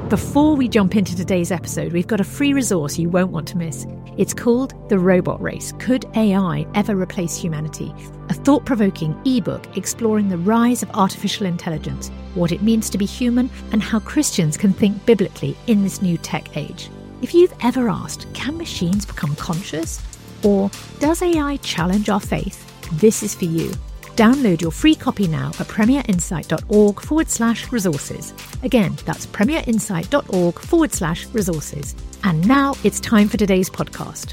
Before we jump into today's episode, we've got a free resource you won't want to miss. It's called The Robot Race: Could AI Ever Replace Humanity? A thought-provoking ebook exploring the rise of artificial intelligence, what it means to be human, and how Christians can think biblically in this new tech age. If you've ever asked, can machines become conscious? Or does AI challenge our faith? This is for you. Download your free copy now at premierinsight.org/resources. Again, that's premierinsight.org/resources. And now it's time for today's podcast.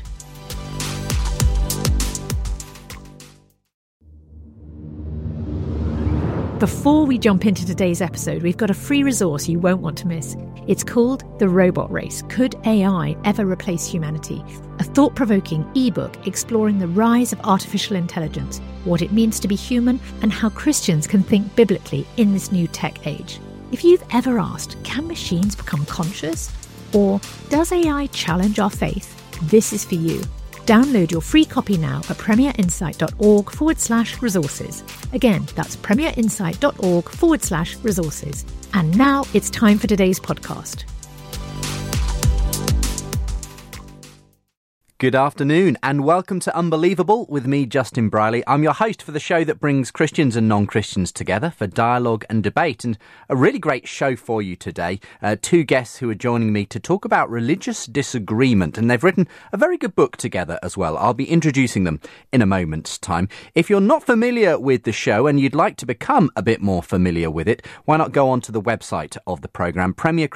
Before we jump into today's episode, we've got a free resource you won't want to miss. It's called The Robot Race: Could AI Ever Replace Humanity? A thought-provoking ebook exploring the rise of artificial intelligence, what it means to be human, and how Christians can think biblically in this new tech age. If you've ever asked, can machines become conscious? Or does AI challenge our faith? This is for you. Download your free copy now at premierinsight.org/resources. Again, that's premierinsight.org/resources. And now it's time for today's podcast. Good afternoon and welcome to Unbelievable with me, Justin Briley. I'm your host for the show that brings Christians and non-Christians together for dialogue and debate, and a really great show for you today. Two guests who are joining me to talk about religious disagreement, and they've written a very good book together as well. I'll be introducing them in a moment's time. If you're not familiar with the show and you'd like to become a bit more familiar with it, why not go onto the website of the programme,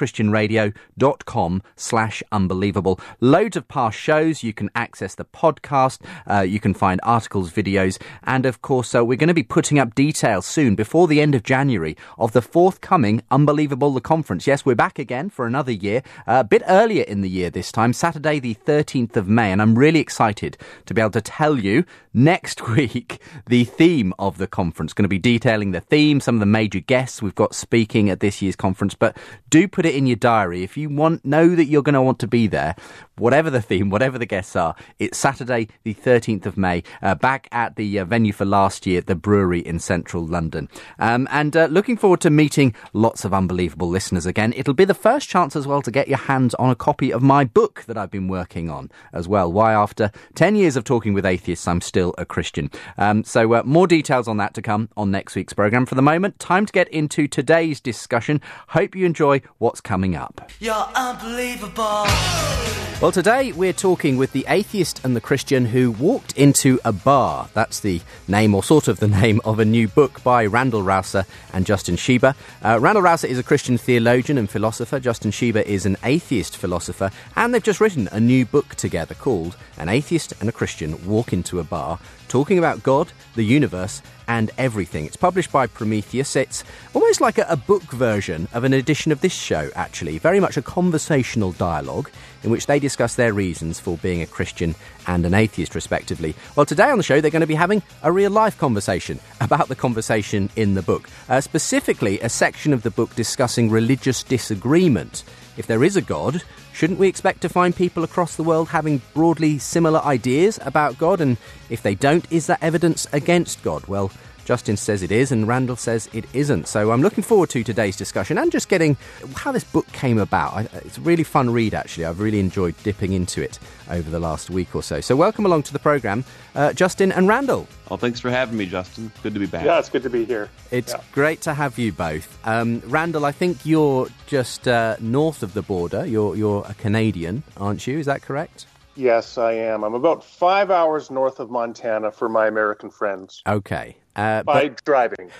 premierchristianradio.com/unbelievable. Loads of past shows. You can access the podcast, you can find articles, videos, and of course we're going to be putting up details soon, before the end of January, of the forthcoming Unbelievable the Conference. Yes, we're back again for another year, a bit earlier in the year this time, Saturday the 13th of May, and I'm really excited to be able to tell you next week the theme of the conference. Going to be detailing the theme, some of the major guests we've got speaking at this year's conference, but do put it in your diary if you know that you're going to want to be there. Whatever the theme, whatever the guests are, it's Saturday the 13th of May, back at the venue for last year, the Brewery in central London. And looking forward to meeting lots of Unbelievable listeners again. It'll be the first chance as well to get your hands on a copy of my book that I've been working on as well. Why, after 10 years of talking with atheists, I'm still a Christian. So more details on that to come on next week's programme. For the moment, time to get into today's discussion. Hope you enjoy what's coming up. You're unbelievable. Well, today we're talking with the atheist and the Christian who walked into a bar. That's the name, or sort of the name, of a new book by Randall Rauser and Justin Schieber. Randall Rauser is a Christian theologian and philosopher. Justin Schieber is an atheist philosopher. And they've just written a new book together called An Atheist and a Christian Walk into a Bar, talking about God, the universe, and everything. It's published by Prometheus. It's almost like a book version of an edition of this show, actually. Very much a conversational dialogue in which they discuss their reasons for being a Christian and an atheist, respectively. Well, today on the show, they're going to be having a real-life conversation about the conversation in the book. Specifically, a section of the book discussing religious disagreement. If there is a God, shouldn't we expect to find people across the world having broadly similar ideas about God? And if they don't, is that evidence against God? Well, Justin says it is, and Randall says it isn't. So I'm looking forward to today's discussion and just getting how this book came about. It's a really fun read, actually. I've really enjoyed dipping into it over the last week or so. So welcome along to the programme, Justin and Randall. Well, thanks for having me, Justin. Good to be back. Yeah, it's good to be here. It's great to have you both. Randall, I think you're just north of the border. You're a Canadian, aren't you? Is that correct? Yes, I am. I'm about 5 hours north of Montana for my American friends. Okay. By driving.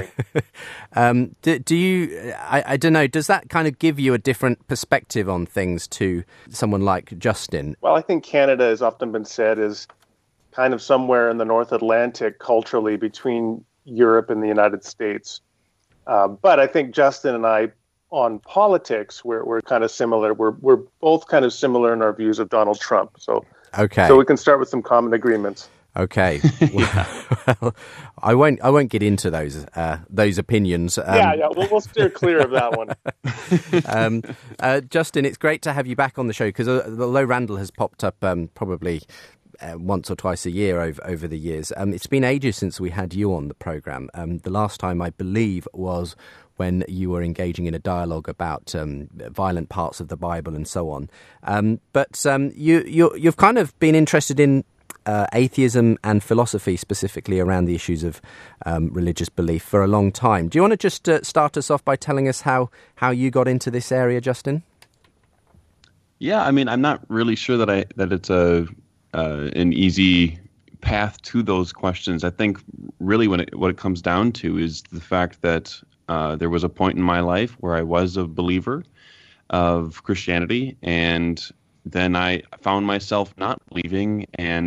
Do you, I don't know, does that kind of give you a different perspective on things to someone like Justin? Well, I think Canada has often been said is kind of somewhere in the North Atlantic culturally between Europe and the United States. But I think Justin and I, on politics, we're kind of similar. We're both kind of similar in our views of Donald Trump. So we can start with some common agreements. Okay. Well, I won't get into those opinions. We'll steer clear of that one. Justin, it's great to have you back on the show because although Randall has popped up probably once or twice a year over the years. It's been ages since we had you on the programme. The last time, I believe, was when you were engaging in a dialogue about violent parts of the Bible and so on. But you've kind of been interested in atheism and philosophy, specifically around the issues of religious belief, for a long time. Do you want to just start us off by telling us how you got into this area, Justin? Yeah, I mean, I'm not really sure that it's an easy path to those questions. I think really what it comes down to is the fact that there was a point in my life where I was a believer of Christianity, and then I found myself not believing,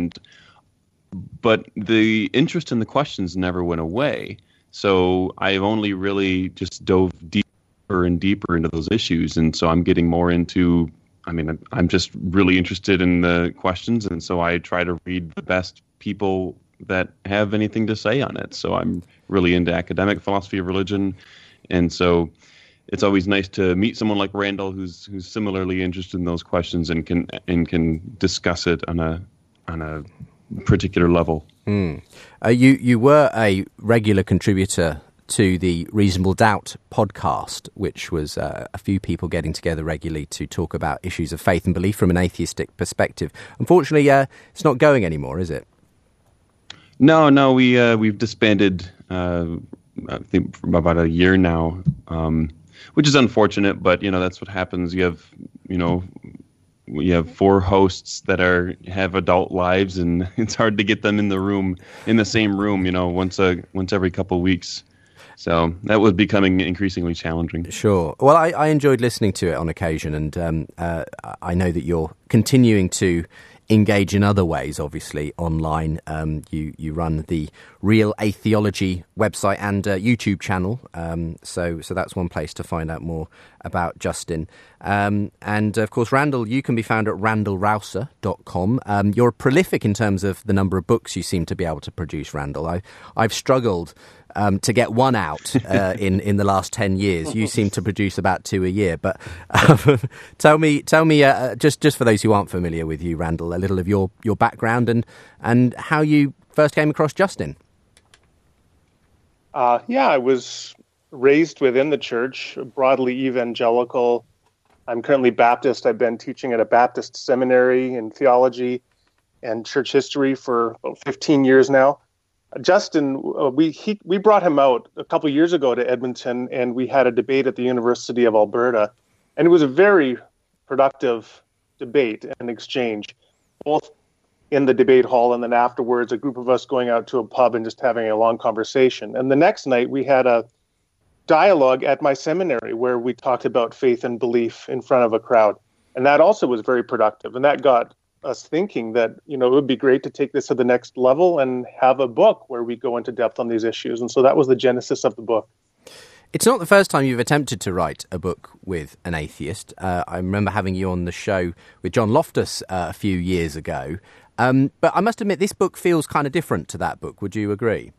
but the interest in the questions never went away. So I've only really just dove deeper and deeper into those issues, and so I'm getting more into. I mean, I'm just really interested in the questions, and so I try to read the best people that have anything to say on it. So I'm really into academic philosophy of religion, and so it's always nice to meet someone like Randall who's similarly interested in those questions and can discuss it on a particular level. You were a regular contributor to the Reasonable Doubt podcast, which was a few people getting together regularly to talk about issues of faith and belief from an atheistic perspective. Unfortunately, it's not going anymore, is it? No, we've disbanded. I think for about a year now, which is unfortunate. But that's what happens. You have 4 hosts that have adult lives, and it's hard to get them in the same room. Once every couple of weeks. So that was becoming increasingly challenging. Sure. Well, I enjoyed listening to it on occasion, and I know that you're continuing to engage in other ways, obviously, online. You run the Real Atheology website and YouTube channel, so that's one place to find out more about Justin. And, of course, Randall, you can be found at randallrouser.com. You're prolific in terms of the number of books you seem to be able to produce, Randall. I've struggled to get one out in the last 10 years. You seem to produce about 2 a year. But tell me, just for those who aren't familiar with you, Randall, a little of your background and how you first came across Justin. I was raised within the church, broadly evangelical. I'm currently Baptist. I've been teaching at a Baptist seminary in theology and church history for about 15 years now. Justin, we brought him out a couple of years ago to Edmonton, and we had a debate at the University of Alberta, and it was a very productive debate and exchange, both in the debate hall and then afterwards, a group of us going out to a pub and just having a long conversation. And the next night, we had a dialogue at my seminary where we talked about faith and belief in front of a crowd, and that also was very productive, and that got us thinking that, it would be great to take this to the next level and have a book where we go into depth on these issues. And so that was the genesis of the book. It's not the first time you've attempted to write a book with an atheist. I remember having you on the show with John Loftus a few years ago. But I must admit, this book feels kind of different to that book. Would you agree?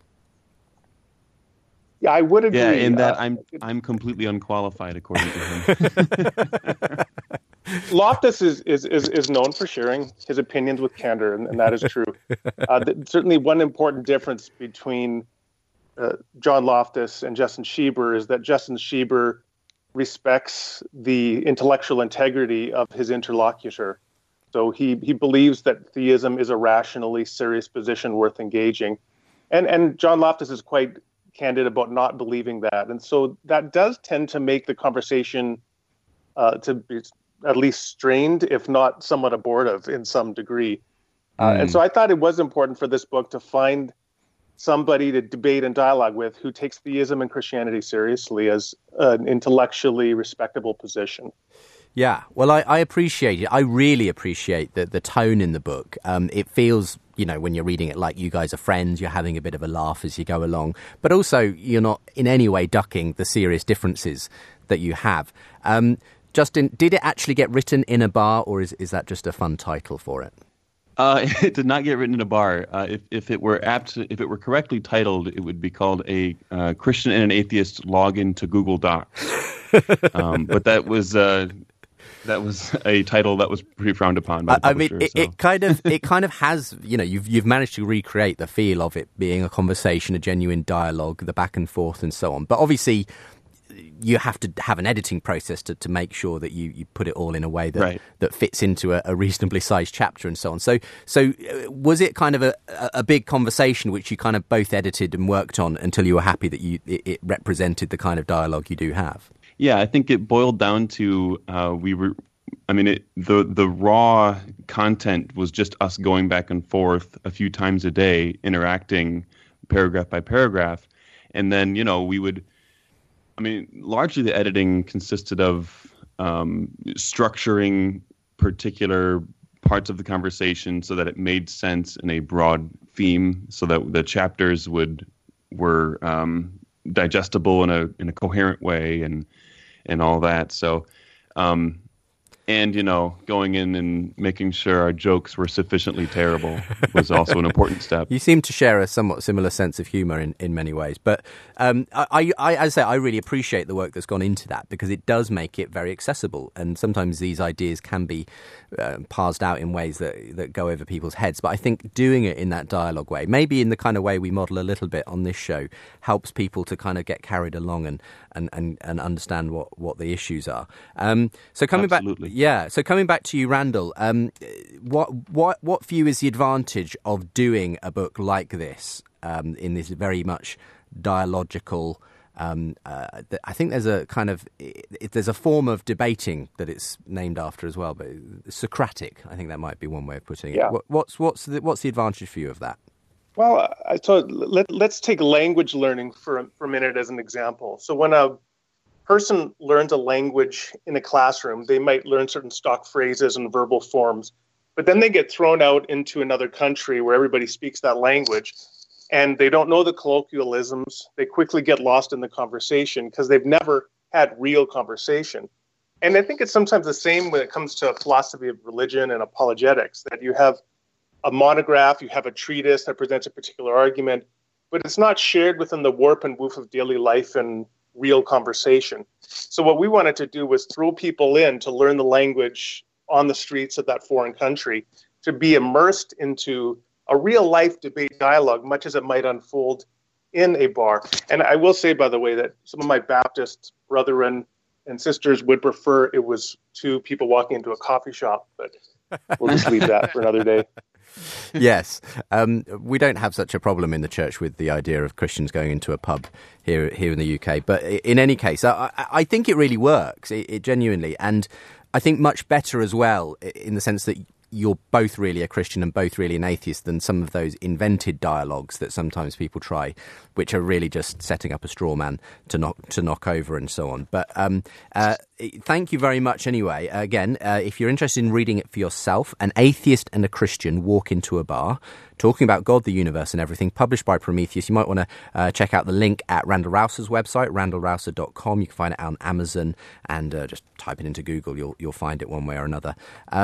Yeah, I would agree. Yeah, in that I'm completely unqualified, according to him. Loftus is known for sharing his opinions with candor, and that is true. Certainly one important difference between John Loftus and Justin Schieber is that Justin Schieber respects the intellectual integrity of his interlocutor. So he believes that theism is a rationally serious position worth engaging. And John Loftus is quite candid about not believing that. And so that does tend to make the conversation to be at least strained, if not somewhat abortive in some degree. And so I thought it was important for this book to find somebody to debate and dialogue with who takes theism and Christianity seriously as an intellectually respectable position. Yeah, well, I appreciate it. I really appreciate the tone in the book. It feels, when you're reading it, like you guys are friends, you're having a bit of a laugh as you go along, but also you're not in any way ducking the serious differences that you have. Justin, did it actually get written in a bar, or is that just a fun title for it? It did not get written in a bar. If it were correctly titled, it would be called a Christian and an Atheist Login to Google Docs. But that was That was a title that was pretty frowned upon by the publisher. It kind of has, you've managed to recreate the feel of it being a conversation, a genuine dialogue, the back and forth and so on. But obviously you have to have an editing process to make sure that you put it all in a way that fits into a reasonably sized chapter and so on. So was it kind of a big conversation which you kind of both edited and worked on until you were happy that it represented the kind of dialogue you do have? Yeah, I think it boiled down to the raw content was just us going back and forth a few times a day, interacting paragraph by paragraph. And then, largely the editing consisted of structuring particular parts of the conversation so that it made sense in a broad theme, so that the chapters were digestible in a coherent way and all that. So, going in and making sure our jokes were sufficiently terrible was also an important step. You seem to share a somewhat similar sense of humour in many ways. But I really appreciate the work that's gone into that, because it does make it very accessible. And sometimes these ideas can be parsed out in ways that go over people's heads. But I think doing it in that dialogue way, maybe in the kind of way we model a little bit on this show, helps people to kind of get carried along and understand what the issues are. So coming Absolutely. back... Yeah, so coming back to you, Randall, what for you is the advantage of doing a book like this in this very much dialogical? I think there's a form of debating that it's named after as well, but Socratic. I think that might be one way of putting it. Yeah. What's the advantage for you of that? Well, so let's take language learning for a minute as an example. So when a person learns a language in a classroom, they might learn certain stock phrases and verbal forms, but then they get thrown out into another country where everybody speaks that language, and they don't know the colloquialisms. They quickly get lost in the conversation because they've never had real conversation. And I think it's sometimes the same when it comes to philosophy of religion and apologetics, that you have a monograph, you have a treatise that presents a particular argument, but it's not shared within the warp and woof of daily life and real conversation. So what we wanted to do was throw people in to learn the language on the streets of that foreign country, to be immersed into a real life debate dialogue, much as it might unfold in a bar. And I will say, by the way, that some of my Baptist brethren and sisters would prefer it was two people walking into a coffee shop, but we'll just leave that for another day. Yes. We don't have such a problem in the church with the idea of Christians going into a pub here in the UK. But in any case, I think it really works, it genuinely. And I think much better as well, in the sense that you're both really a Christian and both really an atheist, than some of those invented dialogues that sometimes people try, which are really just setting up a straw man to knock over and so on. But thank you very much anyway. Again, if you're interested in reading it for yourself, An Atheist and a Christian Walk into a Bar, talking about God, the universe and everything, published by Prometheus. You might want to check out the link at Randall Rouser's website, randallrouser.com. You can find it on Amazon, and just type it into Google. You'll find it one way or another.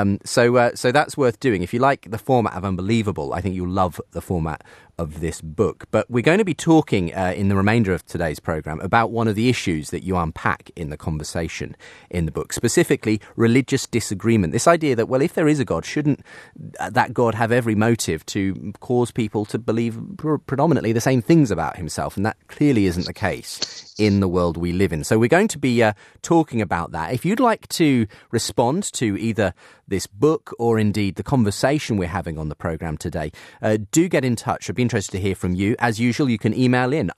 So that's worth doing. If you like the format of Unbelievable, I think you'll love the format of this book. But we're going to be talking in the remainder of today's programme about one of the issues that you unpack in the conversation in the book, specifically religious disagreement. This idea that, well, if there is a God, shouldn't that God have every motive to cause people to believe predominantly the same things about himself? And that clearly isn't the case in the world we live in. So we're going to be talking about that. If you'd like to respond to either this book or indeed the conversation we're having on the programme today, do get in touch. I'd be interested to hear from you. As usual, you can email in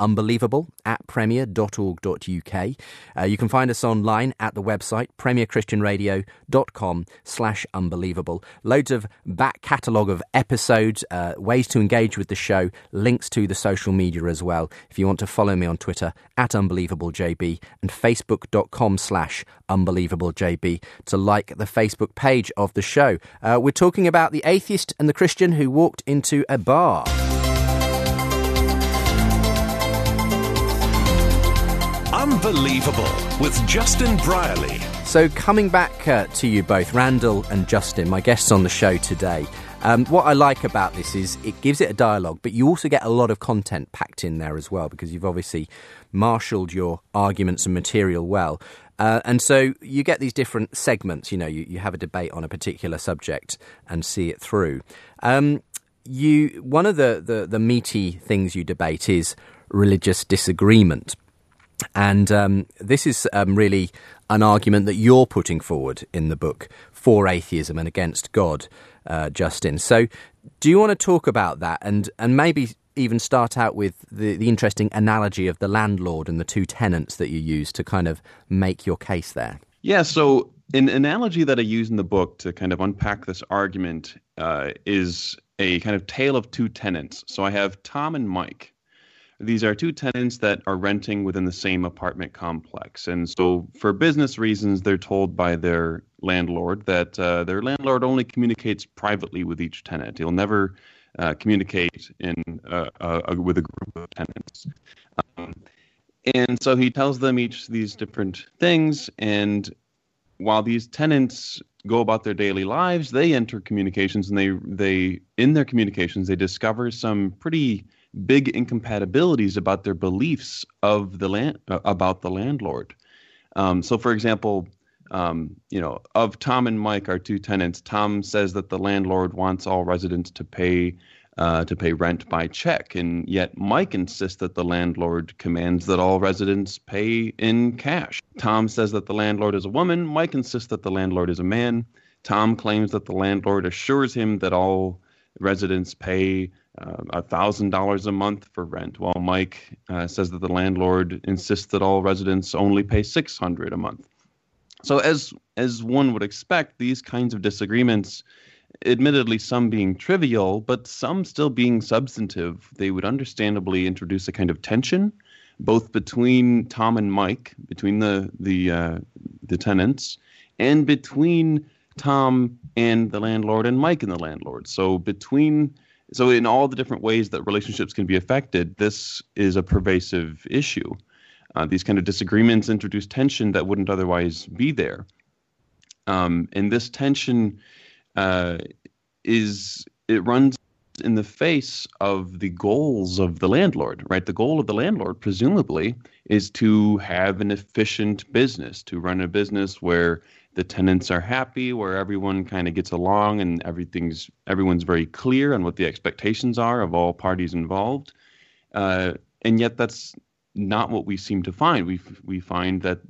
unbelievable@premier.org.uk. You can find us online at the website premierchristianradio.com/unbelievable. Loads of back catalogue of episodes, ways to engage with the show, links to the social media as well. If you want to follow me on Twitter, at UnbelievableJB, and Facebook.com/UnbelievableJB to like the Facebook page of the show. We're talking about the atheist and the Christian who walked into a bar. Unbelievable with Justin Brierley. So coming back to you both, Randall and Justin, my guests on the show today. What I like about this is it gives it a dialogue, but you also get a lot of content packed in there as well, because you've obviously marshalled your arguments and material well. And so you get these different segments. You have a debate on a particular subject and see it through. One of the meaty things you debate is religious disagreement. And this is really an argument that you're putting forward in the book for atheism and against God, Justin. So do you want to talk about that and maybe even start out with the interesting analogy of the landlord and the two tenants that you use to kind of make your case there? Yeah, so an analogy that I use in the book to kind of unpack this argument is a kind of tale of two tenants. So I have Tom and Mike. These are two tenants that are renting within the same apartment complex. And so for business reasons, they're told by their landlord that their landlord only communicates privately with each tenant. He'll never communicate with a group of tenants. And so he tells them each these different things. And while these tenants go about their daily lives, they enter communications, and they in their communications, they discover some pretty big incompatibilities about their beliefs of about the landlord. So, for example, of Tom and Mike, our two tenants, Tom says that the landlord wants all residents to pay rent by check, and yet Mike insists that the landlord commands that all residents pay in cash. Tom says that the landlord is a woman. Mike insists that the landlord is a man. Tom claims that the landlord assures him that all residents pay $1,000 a month for rent, while Mike says that the landlord insists that all residents only pay $600 a month. So as one would expect, these kinds of disagreements, admittedly some being trivial, but some still being substantive, they would understandably introduce a kind of tension, both between Tom and Mike, between the tenants, and between Tom and the landlord and Mike and the landlord. So in all the different ways that relationships can be affected, this is a pervasive issue. These kind of disagreements introduce tension that wouldn't otherwise be there. And this tension runs in the face of the goals of the landlord, right? The goal of the landlord, presumably, is to have an efficient business, to run a business where the tenants are happy, where everyone kind of gets along and everyone's very clear on what the expectations are of all parties involved. And yet that's not what we seem to find. We find that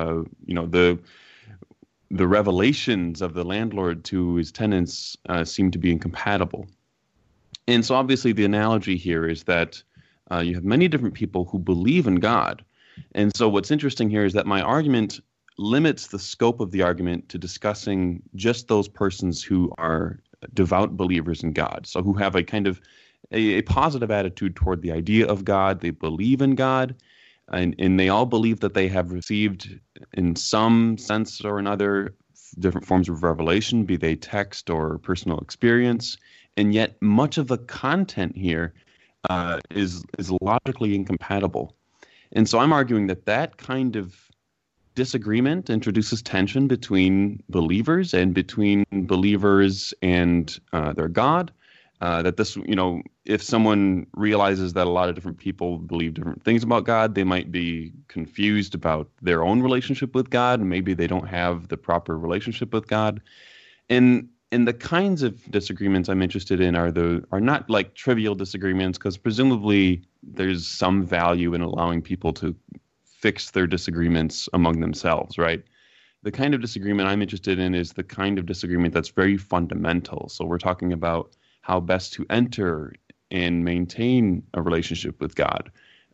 the revelations of the landlord to his tenants seem to be incompatible. And so obviously the analogy here is that you have many different people who believe in God. And so what's interesting here is that my argument limits the scope of the argument to discussing just those persons who are devout believers in God, so who have a kind of a positive attitude toward the idea of God. They believe in God, and they all believe that they have received, in some sense or another, different forms of revelation, be they text or personal experience. And yet much of the content here is logically incompatible. And so I'm arguing that kind of disagreement introduces tension between believers and between believers and their God. That this, if someone realizes that a lot of different people believe different things about God, they might be confused about their own relationship with God, and maybe they don't have the proper relationship with God. And the kinds of disagreements I'm interested in are not like trivial disagreements, because presumably there's some value in allowing people to fix their disagreements among themselves, right? The kind of disagreement I'm interested in is the kind of disagreement that's very fundamental. So we're talking about how best to enter and maintain a relationship with God.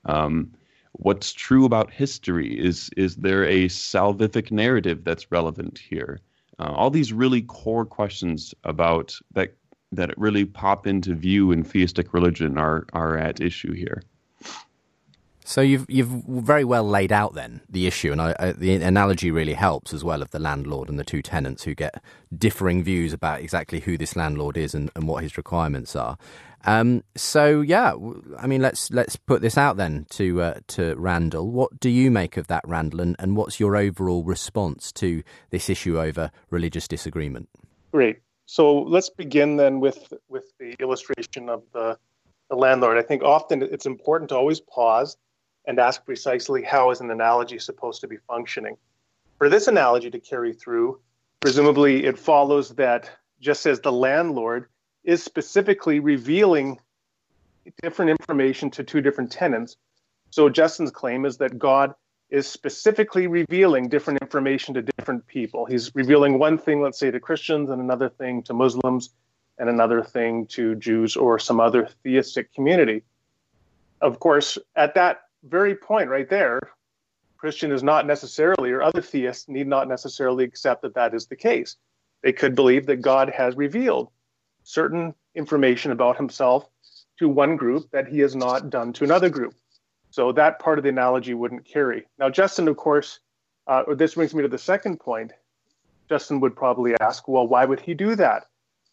What's true about history? Is there a salvific narrative that's relevant here? All these really core questions about that really pop into view in theistic religion are at issue here. So you've very well laid out then the issue, and the analogy really helps as well, of the landlord and the two tenants who get differing views about exactly who this landlord is and what his requirements are. So yeah, I mean, let's put this out then to Randall. What do you make of that, Randall, and what's your overall response to this issue over religious disagreement? Great. So let's begin then with the illustration of the landlord. I think often it's important to always pause and ask precisely how is an analogy supposed to be functioning. For this analogy to carry through, presumably it follows that just as the landlord is specifically revealing different information to two different tenants, so Justin's claim is that God is specifically revealing different information to different people. He's revealing one thing, let's say, to Christians, and another thing to Muslims, and another thing to Jews or some other theistic community. Of course, at that very point right there, Christian is not necessarily, or other theists need not necessarily accept that that is the case. They could believe that God has revealed certain information about himself to one group that he has not done to another group. So that part of the analogy wouldn't carry. Now, Justin, of course, this brings me to the second point. Justin would probably ask, well, why would he do that?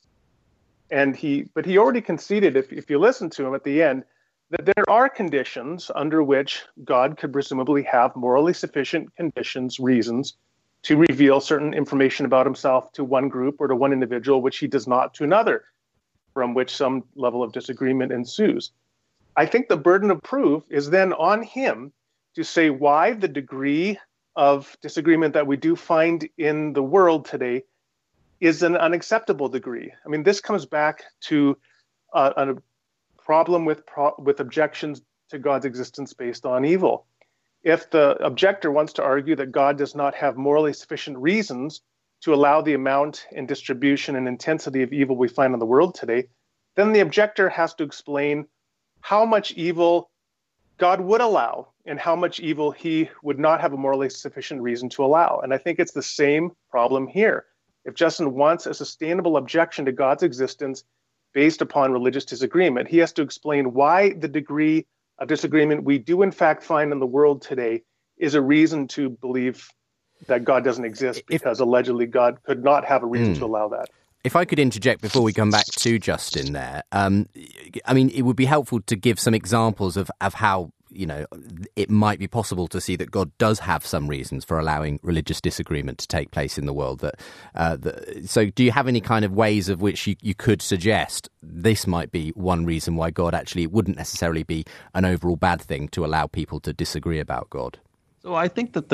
But he already conceded, if you listen to him at the end, that there are conditions under which God could presumably have morally sufficient conditions, reasons, to reveal certain information about himself to one group or to one individual, which he does not to another, from which some level of disagreement ensues. I think the burden of proof is then on him to say why the degree of disagreement that we do find in the world today is an unacceptable degree. I mean, this comes back to a problem with objections to God's existence based on evil. If the objector wants to argue that God does not have morally sufficient reasons to allow the amount and distribution and intensity of evil we find in the world today, then the objector has to explain how much evil God would allow and how much evil he would not have a morally sufficient reason to allow. And I think it's the same problem here. If Justin wants a sustainable objection to God's existence based upon religious disagreement, he has to explain why the degree of disagreement we do in fact find in the world today is a reason to believe that God doesn't exist, because allegedly God could not have a reason to allow that. If I could interject before we come back to Justin there, I mean, it would be helpful to give some examples of how, you know, it might be possible to see that God does have some reasons for allowing religious disagreement to take place in the world. So do you have any kind of ways of which you could suggest this might be one reason why God actually wouldn't necessarily be an overall bad thing to allow people to disagree about God? So I think that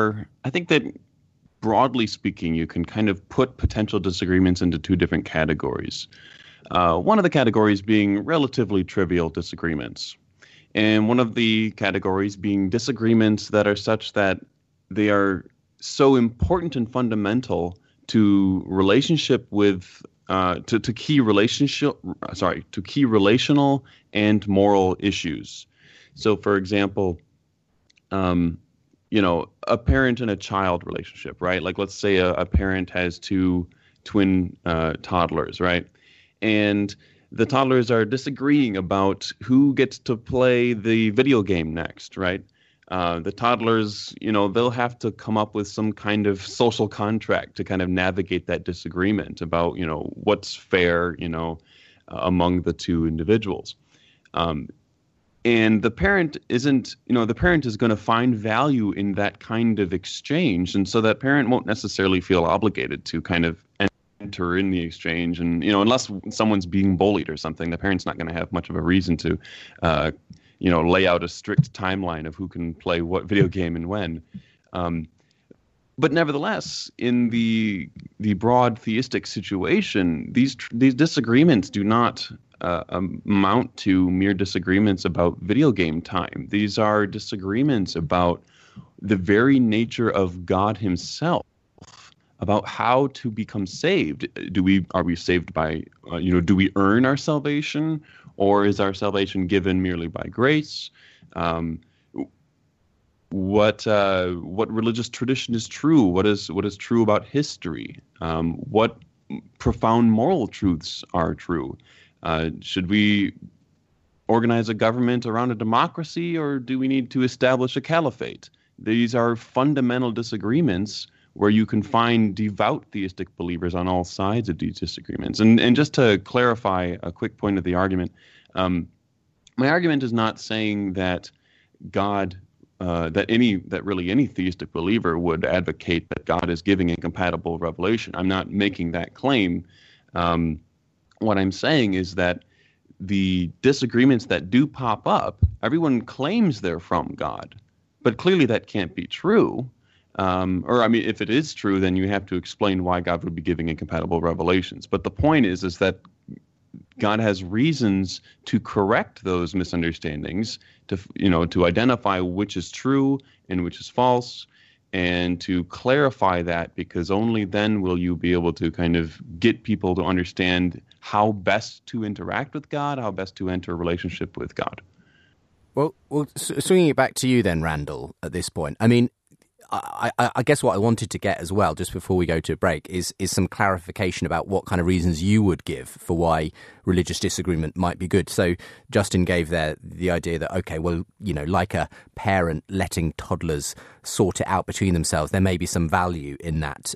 broadly speaking, you can kind of put potential disagreements into two different categories. One of the categories being relatively trivial disagreements, and one of the categories being disagreements that are such that they are so important and fundamental to relationship with to key relational and moral issues. So, for example, a parent and a child relationship, right? Like, let's say a parent has two twin toddlers, right? And the toddlers are disagreeing about who gets to play the video game next, right? The toddlers, they'll have to come up with some kind of social contract to kind of navigate that disagreement about, what's fair, among the two individuals. And the parent is going to find value in that kind of exchange. And so that parent won't necessarily feel obligated to kind of enter in the exchange. And, unless someone's being bullied or something, the parent's not going to have much of a reason to, lay out a strict timeline of who can play what video game and when. But nevertheless, in the broad theistic situation, these disagreements do not amount to mere disagreements about video game time. These are disagreements about the very nature of God himself, about how to become saved. Are we saved by, do we earn our salvation, or is our salvation given merely by grace? What religious tradition is true? What is true about history? What profound moral truths are true? Should we organize a government around a democracy, or do we need to establish a caliphate? These are fundamental disagreements where you can find devout theistic believers on all sides of these disagreements. And just to clarify a quick point of the argument, my argument is not saying that God, that really any theistic believer would advocate that God is giving incompatible revelation. I'm not making that claim. What I'm saying is that the disagreements that do pop up, everyone claims they're from God, but clearly that can't be true. If it is true, then you have to explain why God would be giving incompatible revelations. But the point is that God has reasons to correct those misunderstandings, to identify which is true and which is false, and to clarify that, because only then will you be able to kind of get people to understand how best to interact with God, how best to enter a relationship with God. Well, swinging it back to you then, Randall, at this point. I mean, I guess what I wanted to get as well, just before we go to a break, is some clarification about what kind of reasons you would give for why religious disagreement might be good. So Justin gave there the idea that, okay, well, like a parent letting toddlers sort it out between themselves, there may be some value in that,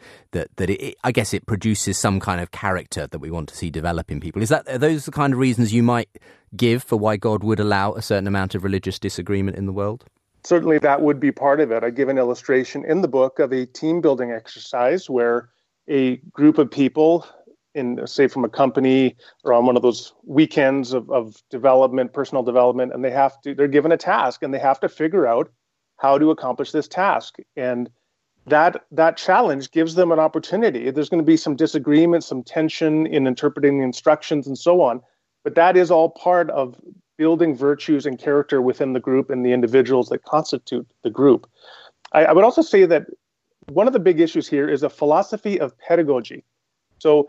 I guess it produces some kind of character that we want to see develop in people. Are those the kind of reasons you might give for why God would allow a certain amount of religious disagreement in the world? Certainly that would be part of it. I give an illustration in the book of a team building exercise where a group of people say from a company or on one of those weekends of development, personal development, and they're given a task and they have to figure out how to accomplish this task. And that challenge gives them an opportunity. There's going to be some disagreement, some tension in interpreting the instructions and so on, but that is all part of building virtues and character within the group and the individuals that constitute the group. I would also say that one of the big issues here is a philosophy of pedagogy. So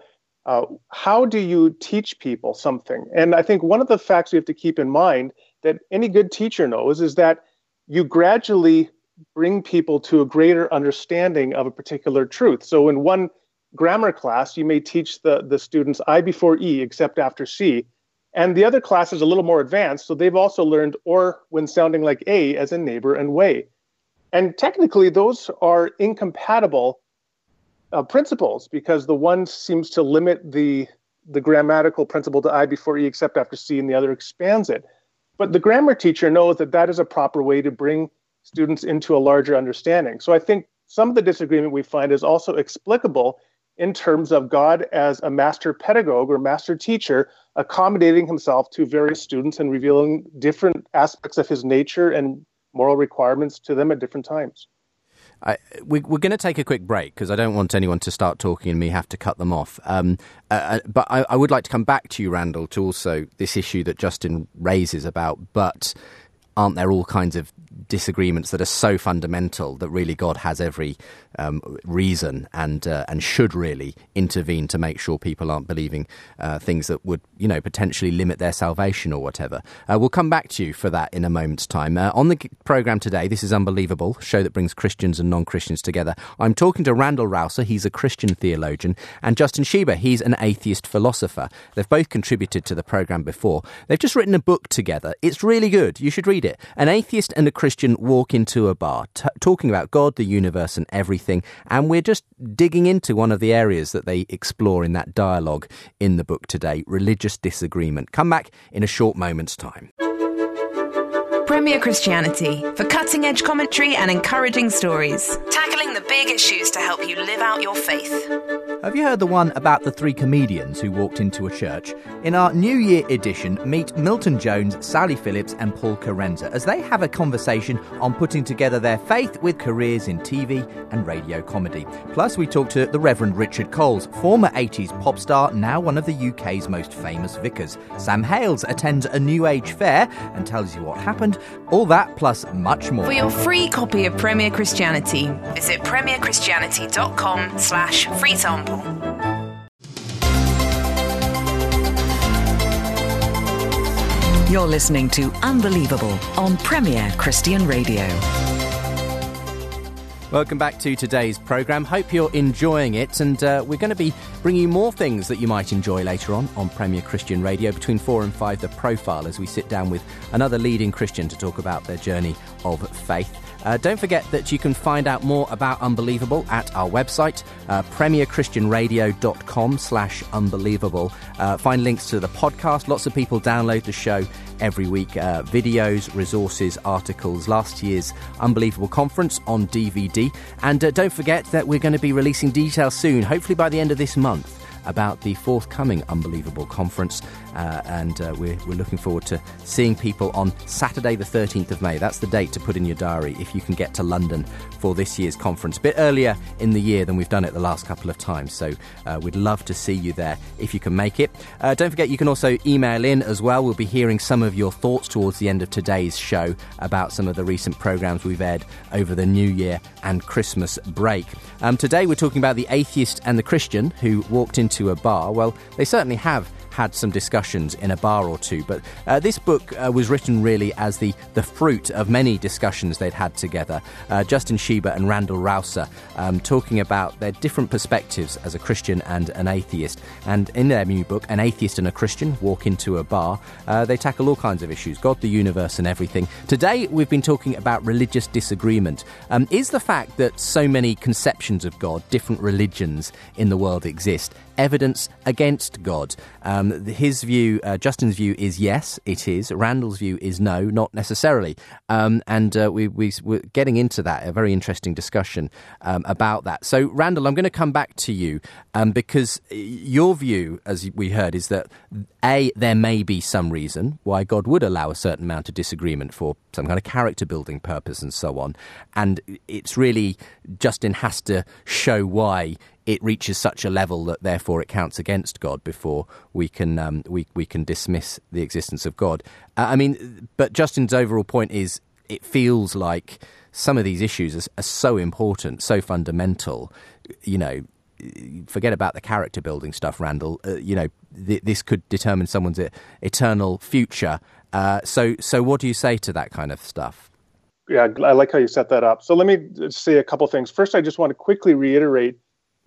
how do you teach people something? And I think one of the facts you have to keep in mind that any good teacher knows is that you gradually bring people to a greater understanding of a particular truth. So in one grammar class, you may teach the students I before E except after C. And the other class is a little more advanced, so they've also learned or when sounding like A as in neighbor and way. And technically, those are incompatible principles because the one seems to limit the grammatical principle to I before E except after C, and the other expands it. But the grammar teacher knows that is a proper way to bring students into a larger understanding. So I think some of the disagreement we find is also explicable in terms of God as a master pedagogue or master teacher, accommodating himself to various students and revealing different aspects of his nature and moral requirements to them at different times. We're going to take a quick break because I don't want anyone to start talking and me have to cut them off. But I would like to come back to you, Randall, to also this issue that Justin raises about, but aren't there all kinds of disagreements that are so fundamental that really God has every reason and should really intervene to make sure people aren't believing things that would, potentially limit their salvation or whatever. We'll come back to you for that in a moment's time. On the programme today, this is Unbelievable, a show that brings Christians and non-Christians together. I'm talking to Randall Rouser, he's a Christian theologian, and Justin Shieber, he's an atheist philosopher. They've both contributed to the programme before. They've just written a book together. It's really good. You should read it. An atheist and a Christian walk into a bar, talking about God, the universe and everything, and we're just digging into one of the areas that they explore in that dialogue in the book today, religious disagreement. Come back in a short moment's time. Premier Christianity, for cutting-edge commentary and encouraging stories. Tackling the big issues to help you live out your faith. Have you heard the one about the three comedians who walked into a church? In our New Year edition, meet Milton Jones, Sally Phillips and Paul Carenza as they have a conversation on putting together their faith with careers in TV and radio comedy. Plus, we talk to the Reverend Richard Coles, former 80s pop star, now one of the UK's most famous vicars. Sam Hales attends a New Age fair and tells you what happened. All that plus much more. For your free copy of Premier Christianity, visit premierchristianity.com/free sample. You're listening to Unbelievable on Premier Christian Radio. Welcome back to today's programme. Hope you're enjoying it, and we're going to be bringing you more things that you might enjoy later on Premier Christian Radio between 4 and 5, The Profile, as we sit down with another leading Christian to talk about their journey of faith. Don't forget that you can find out more about Unbelievable at our website, premierchristianradio.com/unbelievable. Find links to the podcast. Lots of people download the show every week. Videos, resources, articles, last year's Unbelievable conference on DVD. And don't forget that we're going to be releasing details soon, hopefully by the end of this month, about the forthcoming Unbelievable Conference, and we're looking forward to seeing people on Saturday the 13th of May. That's the date to put in your diary if you can get to London for this year's conference. A bit earlier in the year than we've done it the last couple of times, so we'd love to see you there if you can make it. Don't forget, you can also email in as well. We'll be hearing some of your thoughts towards the end of today's show about some of the recent programmes we've aired over the New Year and Christmas break. Today we're talking about the atheist and the Christian who walked into a bar. Well, they certainly have had some discussions in a bar or two, but this book was written really as the fruit of many discussions they'd had together. Justin Schieber and Randall Rouser talking about their different perspectives as a Christian and an atheist. And in their new book, An Atheist and a Christian Walk Into a Bar, they tackle all kinds of issues, God, the universe and everything. Today we've been talking about religious disagreement. Is the fact that so many conceptions of God, different religions in the world exist, evidence against God? His view, Justin's view is yes, it is. Randall's view is no, not necessarily. We're getting into that, a very interesting discussion about that. So, Randall, I'm going to come back to you because your view, as we heard, is that A, there may be some reason why God would allow a certain amount of disagreement for some kind of character building purpose and so on. And it's really, Justin has to show why it reaches such a level that therefore it counts against God before we can we can dismiss the existence of God. But Justin's overall point is it feels like some of these issues are so important, so fundamental. You know, forget about the character building stuff, Randall. This could determine someone's eternal future. So what do you say to that kind of stuff? Yeah, I like how you set that up. So let me say a couple things. First, I just want to quickly reiterate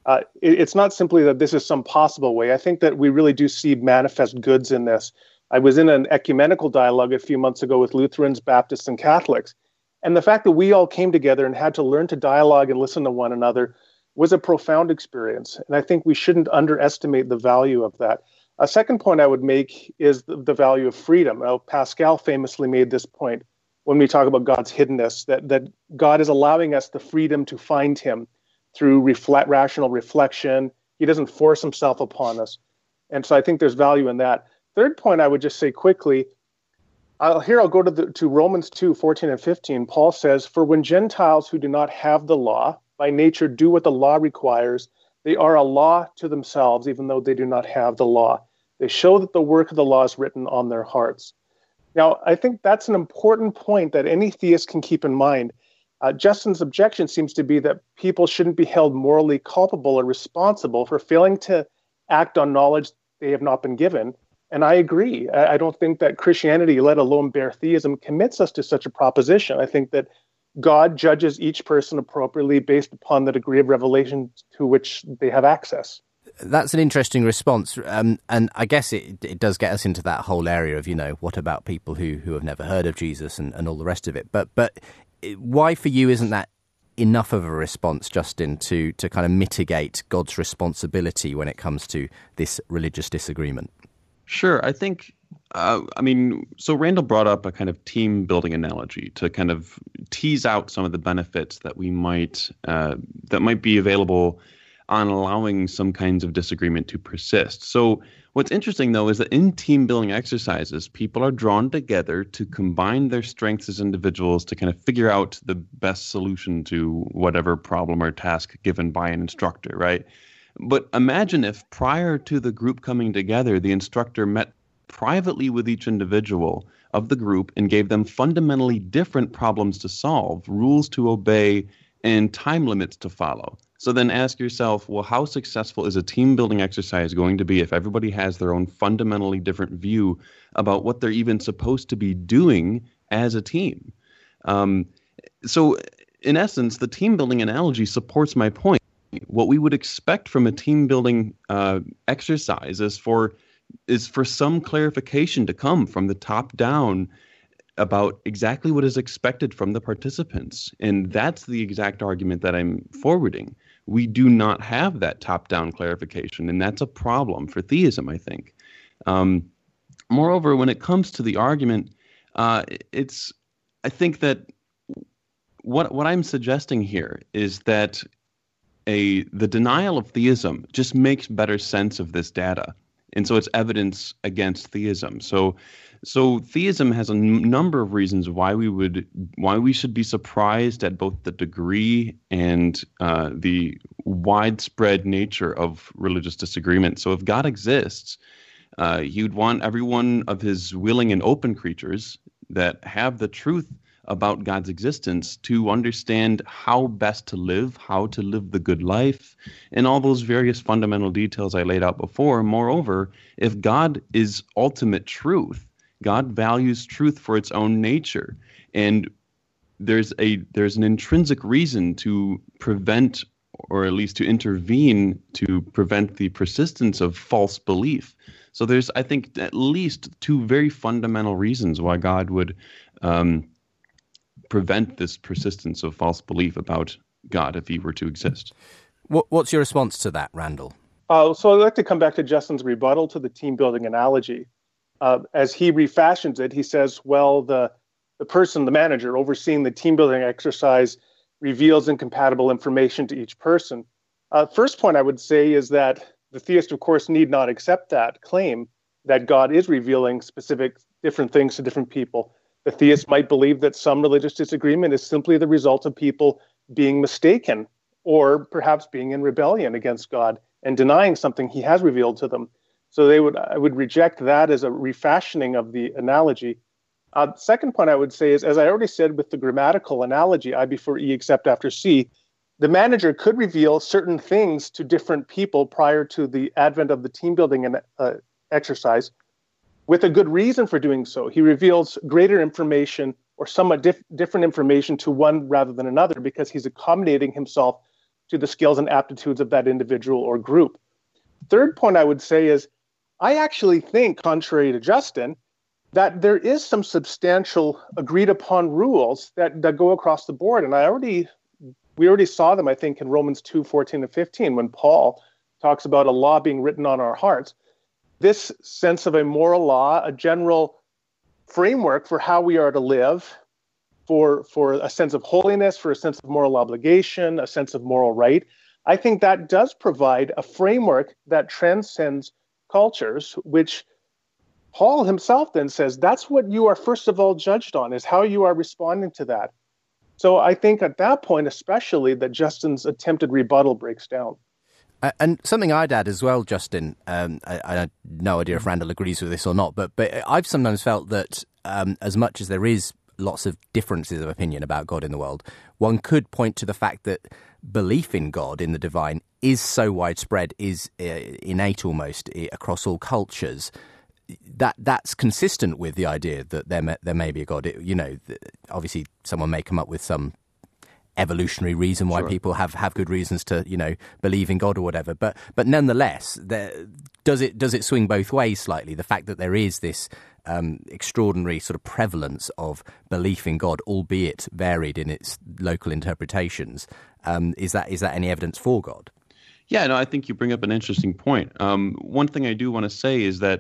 it's not simply that this is some possible way. I think that we really do see manifest goods in this. I was in an ecumenical dialogue a few months ago with Lutherans, Baptists, and Catholics. And the fact that we all came together and had to learn to dialogue and listen to one another was a profound experience. And I think we shouldn't underestimate the value of that. A second point I would make is the value of freedom. Pascal famously made this point when we talk about God's hiddenness, that God is allowing us the freedom to find him through rational reflection. He doesn't force himself upon us. And so I think there's value in that. Third point I would just say quickly, I'll go to Romans 2:14 and 15. Paul says, "For when Gentiles who do not have the law, by nature do what the law requires, they are a law to themselves, even though they do not have the law. They show that the work of the law is written on their hearts." Now, I think that's an important point that any theist can keep in mind. Justin's objection seems to be that people shouldn't be held morally culpable or responsible for failing to act on knowledge they have not been given. And I agree. I don't think that Christianity, let alone bare theism, commits us to such a proposition. I think that God judges each person appropriately based upon the degree of revelation to which they have access. That's an interesting response. And I guess it does get us into that whole area of, what about people who have never heard of Jesus and all the rest of it. But why for you isn't that enough of a response, Justin, to kind of mitigate God's responsibility when it comes to this religious disagreement? Sure. I think, so Randall brought up a kind of team building analogy to kind of tease out some of the benefits that that might be available on allowing some kinds of disagreement to persist. So what's interesting, though, is that in team building exercises, people are drawn together to combine their strengths as individuals to kind of figure out the best solution to whatever problem or task given by an instructor, right? But imagine if prior to the group coming together, the instructor met privately with each individual of the group and gave them fundamentally different problems to solve, rules to obey, and time limits to follow. So then ask yourself, well, how successful is a team building exercise going to be if everybody has their own fundamentally different view about what they're even supposed to be doing as a team? So in essence, the team building analogy supports my point. What we would expect from a team building exercise is for some clarification to come from the top down about exactly what is expected from the participants. And that's the exact argument that I'm forwarding. We do not have that top-down clarification, and that's a problem for theism, I think. Moreover, when it comes to the argument, I think that what I'm suggesting here is that the denial of theism just makes better sense of this data. And so it's evidence against theism. So theism has a number of reasons why we should be surprised at both the degree and the widespread nature of religious disagreement. So if God exists, he would want every one of his willing and open creatures that have the truth about God's existence to understand how best to live, how to live the good life, and all those various fundamental details I laid out before. Moreover, if God is ultimate truth, God values truth for its own nature, and there's an intrinsic reason to prevent, or at least to intervene to prevent the persistence of false belief. So there's, I think, at least two very fundamental reasons why God would prevent this persistence of false belief about God if he were to exist. What's your response to that, Randall? So I'd like to come back to Justin's rebuttal to the team-building analogy. As he refashions it, he says, well, the person, the manager, overseeing the team-building exercise reveals incompatible information to each person. First point I would say is that the theist, of course, need not accept that claim that God is revealing specific different things to different people. The theist might believe that some religious disagreement is simply the result of people being mistaken or perhaps being in rebellion against God and denying something he has revealed to them. So I would reject that as a refashioning of the analogy. Second point I would say is, as I already said with the grammatical analogy, I before E except after C, the manager could reveal certain things to different people prior to the advent of the team-building exercise with a good reason for doing so. He reveals greater information or somewhat different information to one rather than another because he's accommodating himself to the skills and aptitudes of that individual or group. Third point I would say is, I actually think, contrary to Justin, that there is some substantial agreed upon rules that go across the board. And we already saw them, I think, in Romans 2:14 and 15, when Paul talks about a law being written on our hearts. This sense of a moral law, a general framework for how we are to live, for a sense of holiness, for a sense of moral obligation, a sense of moral right, I think that does provide a framework that transcends cultures, which Paul himself then says that's what you are first of all judged on, is how you are responding to that. So I think at that point especially that Justin's attempted rebuttal breaks down. And something I'd add as well, Justin, I have no idea if Randall agrees with this or not, but I've sometimes felt that as much as there is lots of differences of opinion about God in the world, one could point to the fact that belief in God, in the divine, is so widespread, is innate almost across all cultures, that's consistent with the idea that there may be a God. Obviously someone may come up with some evolutionary reason why people have good reasons to believe in God or whatever, but nonetheless, does it swing both ways slightly? The fact that there is this extraordinary sort of prevalence of belief in God, albeit varied in its local interpretations, is that any evidence for God? Yeah, no, I think you bring up an interesting point. One thing I do want to say is that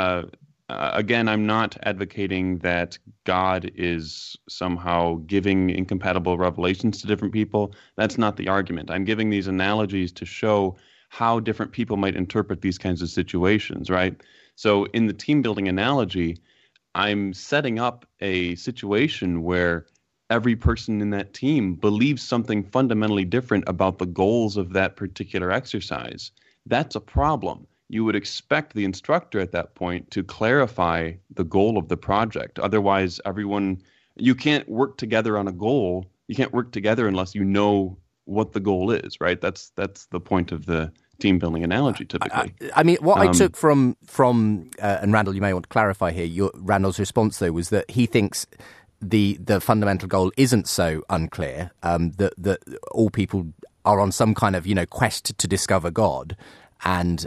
again, I'm not advocating that God is somehow giving incompatible revelations to different people. That's not the argument. I'm giving these analogies to show how different people might interpret these kinds of situations, right? So in the team-building analogy, I'm setting up a situation where every person in that team believes something fundamentally different about the goals of that particular exercise. That's a problem. You would expect the instructor at that point to clarify the goal of the project. Otherwise, you can't work together on a goal. You can't work together unless you know what the goal is, right? That's the point of the team-building analogy, typically. I mean, what I took from and Randall, you may want to clarify here, Randall's response, though, was that he thinks the fundamental goal isn't so unclear, that all people are on some kind of, quest to discover God, and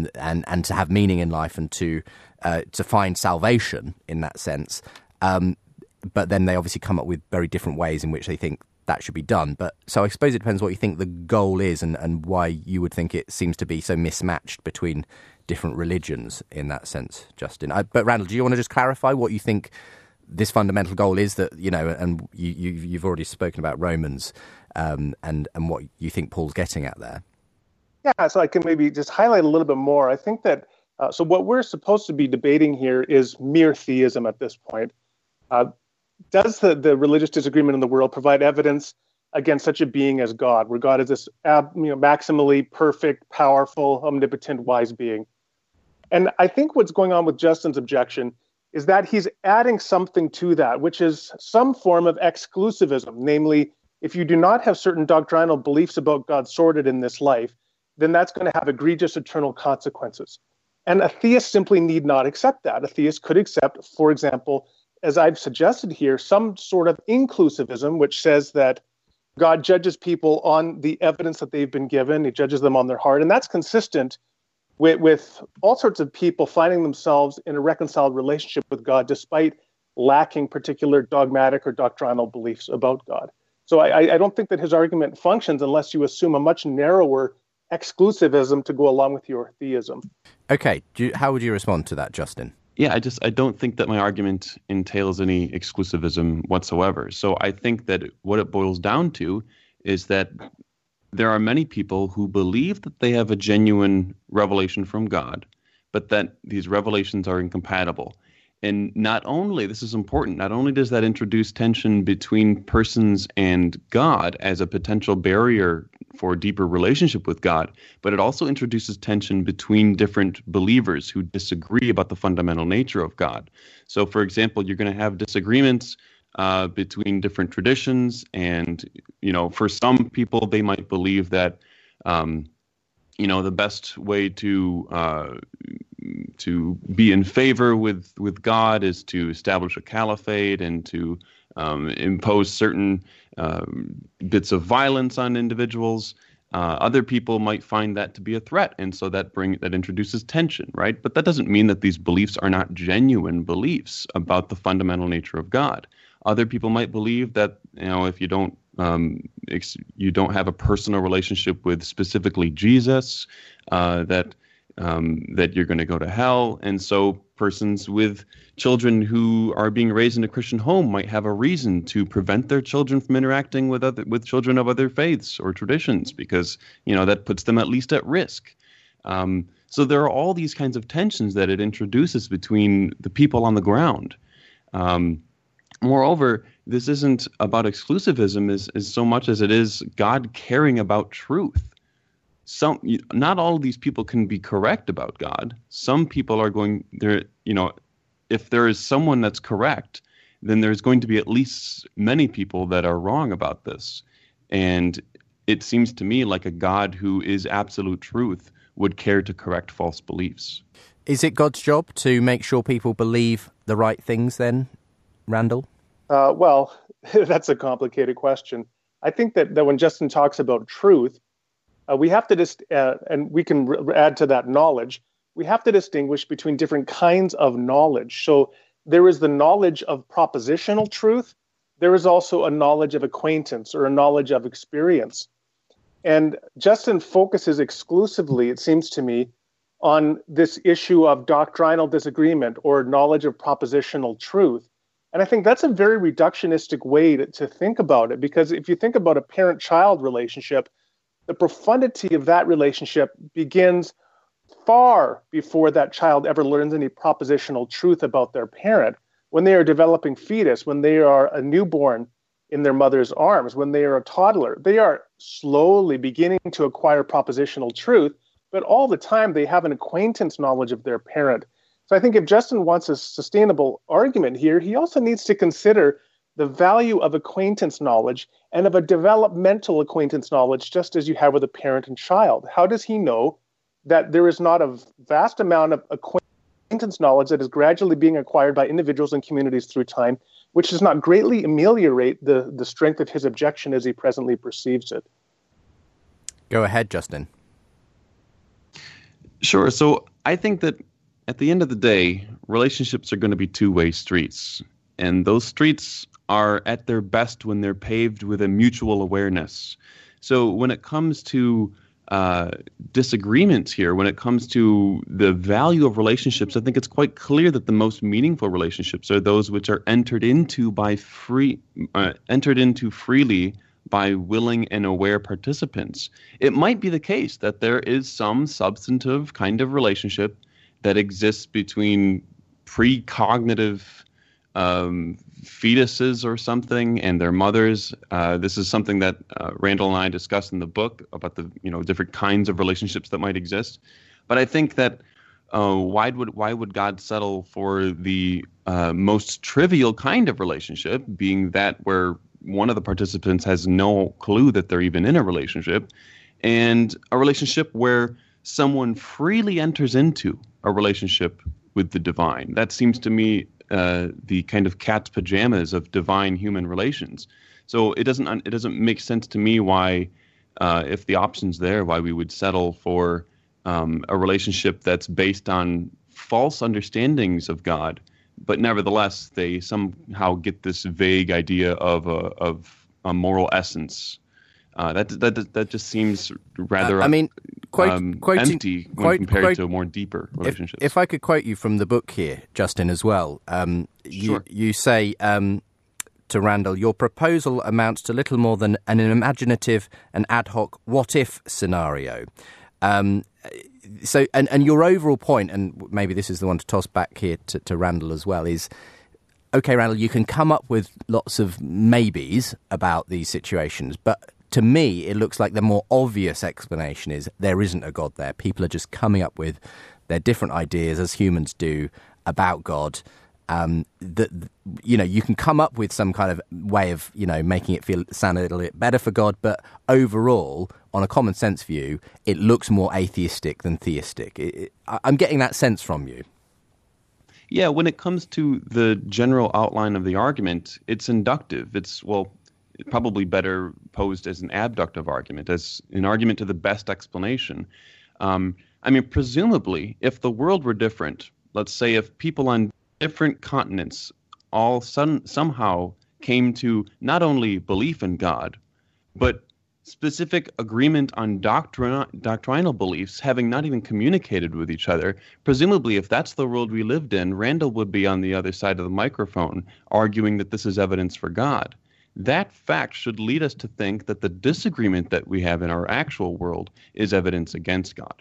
to have meaning in life and to find salvation in that sense. But then they obviously come up with very different ways in which they think that should be done. But so I suppose it depends what you think the goal is and why you would think it seems to be so mismatched between different religions in that sense, Justin. But Randall, do you want to just clarify what you think this fundamental goal is that, and you've already spoken about Romans and what you think Paul's getting at there. Yeah, so I can maybe just highlight a little bit more. I think that, so what we're supposed to be debating here is mere theism at this point. Does the religious disagreement in the world provide evidence against such a being as God, where God is this maximally perfect, powerful, omnipotent, wise being? And I think what's going on with Justin's objection is that he's adding something to that, which is some form of exclusivism. Namely, if you do not have certain doctrinal beliefs about God sorted in this life, then that's going to have egregious eternal consequences. And a theist simply need not accept that. A theist could accept, for example, as I've suggested here, some sort of inclusivism, which says that God judges people on the evidence that they've been given. He judges them on their heart. And that's consistent with all sorts of people finding themselves in a reconciled relationship with God despite lacking particular dogmatic or doctrinal beliefs about God. So I don't think that his argument functions unless you assume a much narrower exclusivism to go along with your theism. Okay, how would you respond to that, Justin? Yeah, I don't think that my argument entails any exclusivism whatsoever. So I think that what it boils down to is that there are many people who believe that they have a genuine revelation from God, but that these revelations are incompatible. And not only, this is important, not only does that introduce tension between persons and God as a potential barrier for a deeper relationship with God, but it also introduces tension between different believers who disagree about the fundamental nature of God. So, for example, you're going to have disagreements between different traditions, and, for some people, they might believe that, the best way to be in favor with God is to establish a caliphate and to impose certain bits of violence on individuals. Other people might find that to be a threat, and so that introduces tension, right? But that doesn't mean that these beliefs are not genuine beliefs about the fundamental nature of God. Other people might believe that, if you don't have a personal relationship with specifically Jesus, that you're going to go to hell. And so persons with children who are being raised in a Christian home might have a reason to prevent their children from interacting with children of other faiths or traditions, because, that puts them at least at risk. So there are all these kinds of tensions that it introduces between the people on the ground. Moreover, this isn't about exclusivism as so much as it is God caring about truth. Not all of these people can be correct about God. Some people are going there, if there is someone that's correct, then there's going to be at least many people that are wrong about this. And it seems to me like a God who is absolute truth would care to correct false beliefs. Is it God's job to make sure people believe the right things then, Randall? Well, that's a complicated question. I think that when Justin talks about truth, we have to and we can add to that knowledge. We have to distinguish between different kinds of knowledge. So there is the knowledge of propositional truth. There is also a knowledge of acquaintance or a knowledge of experience. And Justin focuses exclusively, it seems to me, on this issue of doctrinal disagreement or knowledge of propositional truth. And I think that's a very reductionistic way to think about it, because if you think about a parent-child relationship, the profundity of that relationship begins far before that child ever learns any propositional truth about their parent. When they are developing fetus, when they are a newborn in their mother's arms, when they are a toddler, they are slowly beginning to acquire propositional truth, but all the time they have an acquaintance knowledge of their parent. So I think if Justin wants a sustainable argument here, he also needs to consider the value of acquaintance knowledge and of a developmental acquaintance knowledge, just as you have with a parent and child. How does he know that there is not a vast amount of acquaintance knowledge that is gradually being acquired by individuals and communities through time, which does not greatly ameliorate the strength of his objection as he presently perceives it? Go ahead, Justin. Sure. So I think that at the end of the day, relationships are going to be two-way streets. And those streets are at their best when they're paved with a mutual awareness. So when it comes to disagreements here when it comes to the value of relationships. I think it's quite clear that the most meaningful relationships are those which are entered into freely by willing and aware participants. It might be the case that there is some substantive kind of relationship that exists between precognitive fetuses or something and their mothers. This is something that Randall and I discuss in the book about the different kinds of relationships that might exist. But I think that why would God settle for the most trivial kind of relationship, being that where one of the participants has no clue that they're even in a relationship, and a relationship where someone freely enters into a relationship with the divine? That seems to me the kind of cat's pajamas of divine human relations. So it doesn't make sense to me why, if the option's there, why we would settle for a relationship that's based on false understandings of God, but nevertheless they somehow get this vague idea of a moral essence. That just seems rather empty when compared to a more deeper relationship. If I could quote you from the book here, Justin, as well. Sure. You say to Randall, your proposal amounts to little more than an imaginative and ad hoc what-if scenario. So your overall point, and maybe this is the one to toss back here to Randall as well, is, okay, Randall, you can come up with lots of maybes about these situations, but to me, it looks like the more obvious explanation is there isn't a God there. People are just coming up with their different ideas, as humans do, about God. You can come up with some kind of way of, making it sound a little bit better for God, but overall, on a common sense view, it looks more atheistic than theistic. I'm getting that sense from you. Yeah, when it comes to the general outline of the argument, it's inductive. It's probably better posed as an abductive argument, as an argument to the best explanation. Presumably, if the world were different, let's say if people on different continents all somehow came to not only belief in God, but specific agreement on doctrinal beliefs, having not even communicated with each other, presumably if that's the world we lived in, Randall would be on the other side of the microphone arguing that this is evidence for God. That fact should lead us to think that the disagreement that we have in our actual world is evidence against God.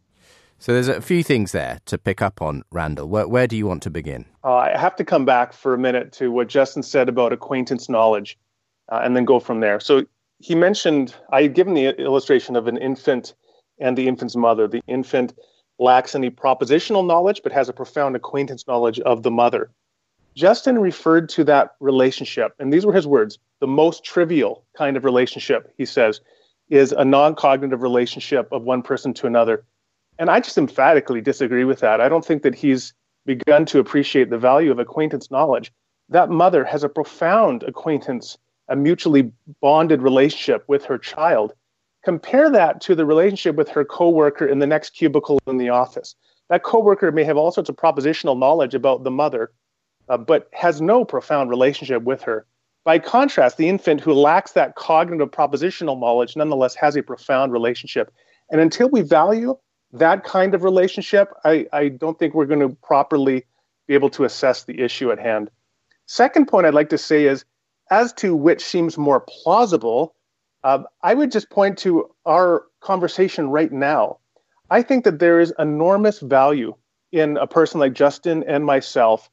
So there's a few things there to pick up on, Randall. Where do you want to begin? I have to come back for a minute to what Justin said about acquaintance knowledge and then go from there. So he mentioned, I had given the illustration of an infant and the infant's mother. The infant lacks any propositional knowledge, but has a profound acquaintance knowledge of the mother. Justin referred to that relationship, and these were his words, the most trivial kind of relationship, he says, is a non-cognitive relationship of one person to another. And I just emphatically disagree with that. I don't think that he's begun to appreciate the value of acquaintance knowledge. That mother has a profound acquaintance, a mutually bonded relationship with her child. Compare that to the relationship with her coworker in the next cubicle in the office. That coworker may have all sorts of propositional knowledge about the mother, but has no profound relationship with her. By contrast, the infant who lacks that cognitive propositional knowledge nonetheless has a profound relationship. And until we value that kind of relationship, I don't think we're going to properly be able to assess the issue at hand. Second point I'd like to say is, as to which seems more plausible, I would just point to our conversation right now. I think that there is enormous value in a person like Justin and myself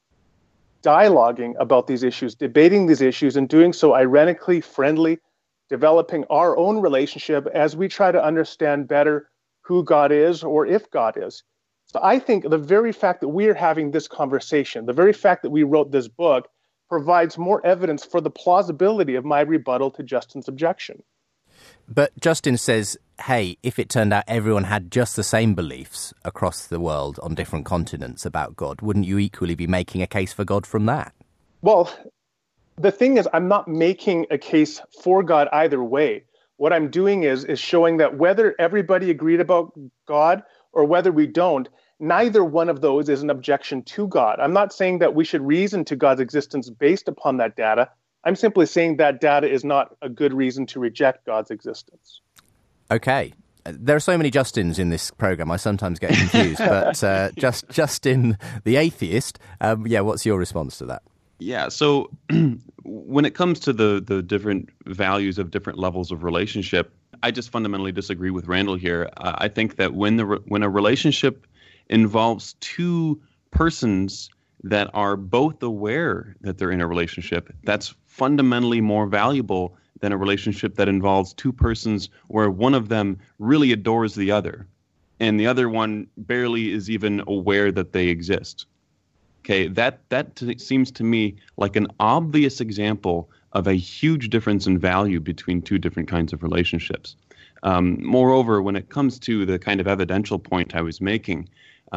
dialoguing about these issues, debating these issues, and doing so ironically, friendly, developing our own relationship as we try to understand better who God is or if God is. So I think the very fact that we are having this conversation, the very fact that we wrote this book, provides more evidence for the plausibility of my rebuttal to Justin's objection. But Justin says, hey, if it turned out everyone had just the same beliefs across the world on different continents about God, wouldn't you equally be making a case for God from that? Well, the thing is, I'm not making a case for God either way. What I'm doing is showing that whether everybody agreed about God or whether we don't, neither one of those is an objection to God. I'm not saying that we should reason to God's existence based upon that data. I'm simply saying that data is not a good reason to reject God's existence. Okay. there are so many Justins in this program, I sometimes get confused. But Justin, the atheist, what's your response to that? Yeah, so when it comes to the different values of different levels of relationship, I just fundamentally disagree with Randall here. I think that when a relationship involves two persons that are both aware that they're in a relationship, that's fundamentally more valuable than a relationship that involves two persons where one of them really adores the other and the other one barely is even aware that they exist. Okay, that seems to me like an obvious example of a huge difference in value between two different kinds of relationships. Moreover, when it comes to the kind of evidential point I was making,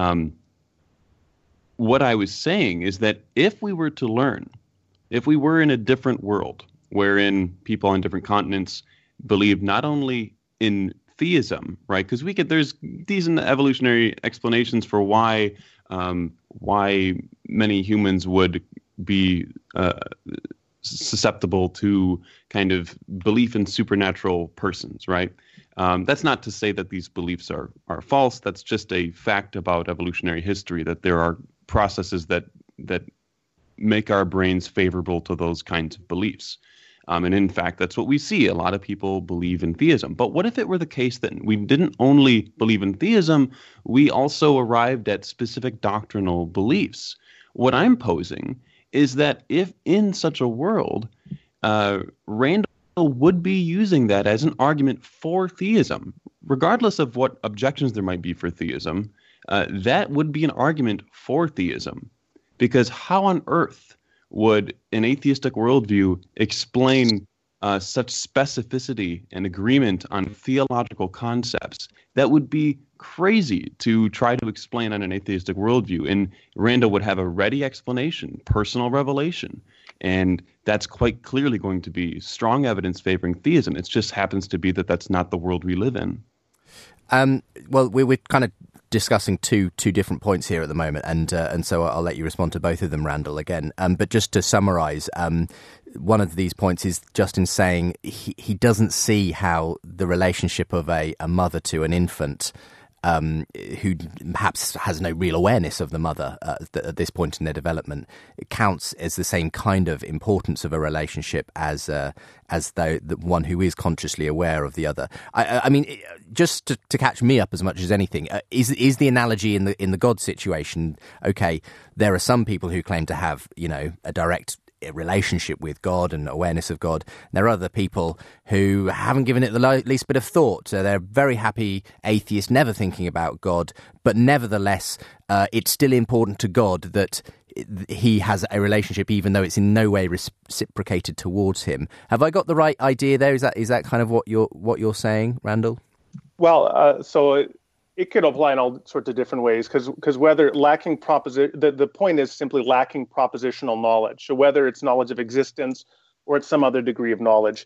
what I was saying is that if we were to learn, if we were in a different world wherein people on different continents believe not only in theism, right? Because there's decent evolutionary explanations for why many humans would be susceptible to kind of belief in supernatural persons, right? That's not to say that these beliefs are false. That's just a fact about evolutionary history, that there are processes that make our brains favorable to those kinds of beliefs. And in fact, that's what we see. A lot of people believe in theism. But what if it were the case that we didn't only believe in theism, we also arrived at specific doctrinal beliefs? What I'm posing is that if in such a world, Randall would be using that as an argument for theism, regardless of what objections there might be for theism, that would be an argument for theism. Because how on earth would an atheistic worldview explain such specificity and agreement on theological concepts? That would be crazy to try to explain on an atheistic worldview. And Randall would have a ready explanation, personal revelation. And that's quite clearly going to be strong evidence favoring theism. It just happens to be that that's not the world we live in. Well, we're kind of discussing two different points here at the moment, and so I'll let you respond to both of them, Randall, again. But just to summarise, one of these points is Justin saying he doesn't see how the relationship of a mother to an infant who perhaps has no real awareness of the mother at this point in their development, it counts as the same kind of importance of a relationship as the one who is consciously aware of the other. I mean, just to catch me up as much as anything, is the analogy in the God situation? Okay, there are some people who claim to have a direct relationship with God and awareness of God. There are other people who haven't given it the least bit of thought. They're very happy atheists, never thinking about God, but nevertheless, it's still important to God that he has a relationship, even though it's in no way reciprocated towards him. Have I got the right idea there? Is that kind of what you're saying, Randall? Well, so it could apply in all sorts of different ways, because whether lacking the point is simply lacking propositional knowledge. So whether it's knowledge of existence or it's some other degree of knowledge,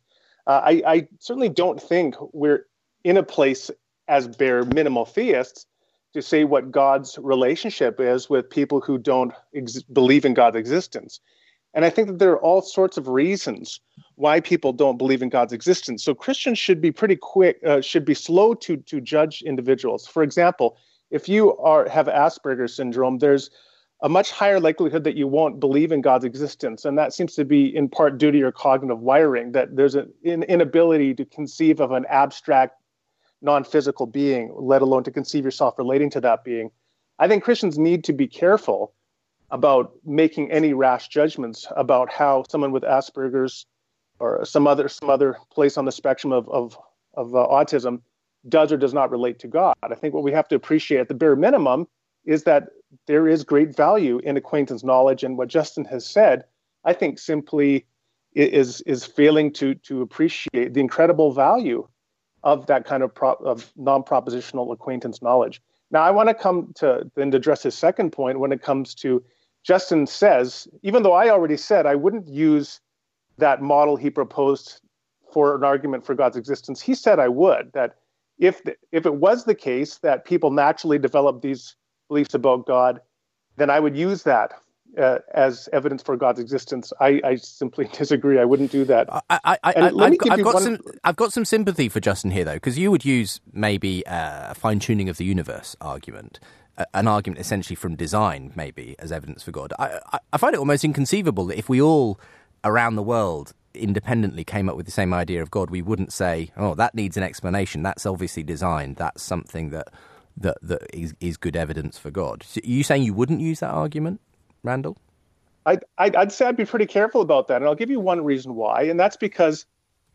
I certainly don't think we're in a place as bare minimal theists to say what God's relationship is with people who don't believe in God's existence. And I think that there are all sorts of reasons why people don't believe in God's existence. So Christians should be pretty should be slow to judge individuals. For example, if you have Asperger's syndrome, there's a much higher likelihood that you won't believe in God's existence. And that seems to be in part due to your cognitive wiring, that there's an inability to conceive of an abstract, non-physical being, let alone to conceive yourself relating to that being. I think Christians need to be careful about making any rash judgments about how someone with Asperger's or some other place on the spectrum of autism does or does not relate to God. I think what we have to appreciate at the bare minimum is that there is great value in acquaintance knowledge, and what Justin has said, I think, simply is failing to appreciate the incredible value of that kind of non-propositional acquaintance knowledge. Now, I want to come to then address his second point when it comes to Justin says, even though I already said I wouldn't use that model he proposed for an argument for God's existence, he said I would, that if it was the case that people naturally develop these beliefs about God, then I would use that as evidence for God's existence. I simply disagree. I wouldn't do that. I've got some sympathy for Justin here, though, because you would use maybe a fine-tuning of the universe argument, an argument essentially from design, maybe, as evidence for God. I find it almost inconceivable that if we all around the world independently came up with the same idea of God, we wouldn't say, oh, that needs an explanation. That's obviously designed. That's something that is good evidence for God. So are you saying you wouldn't use that argument, Randall? I'd say I'd be pretty careful about that, and I'll give you one reason why, and that's because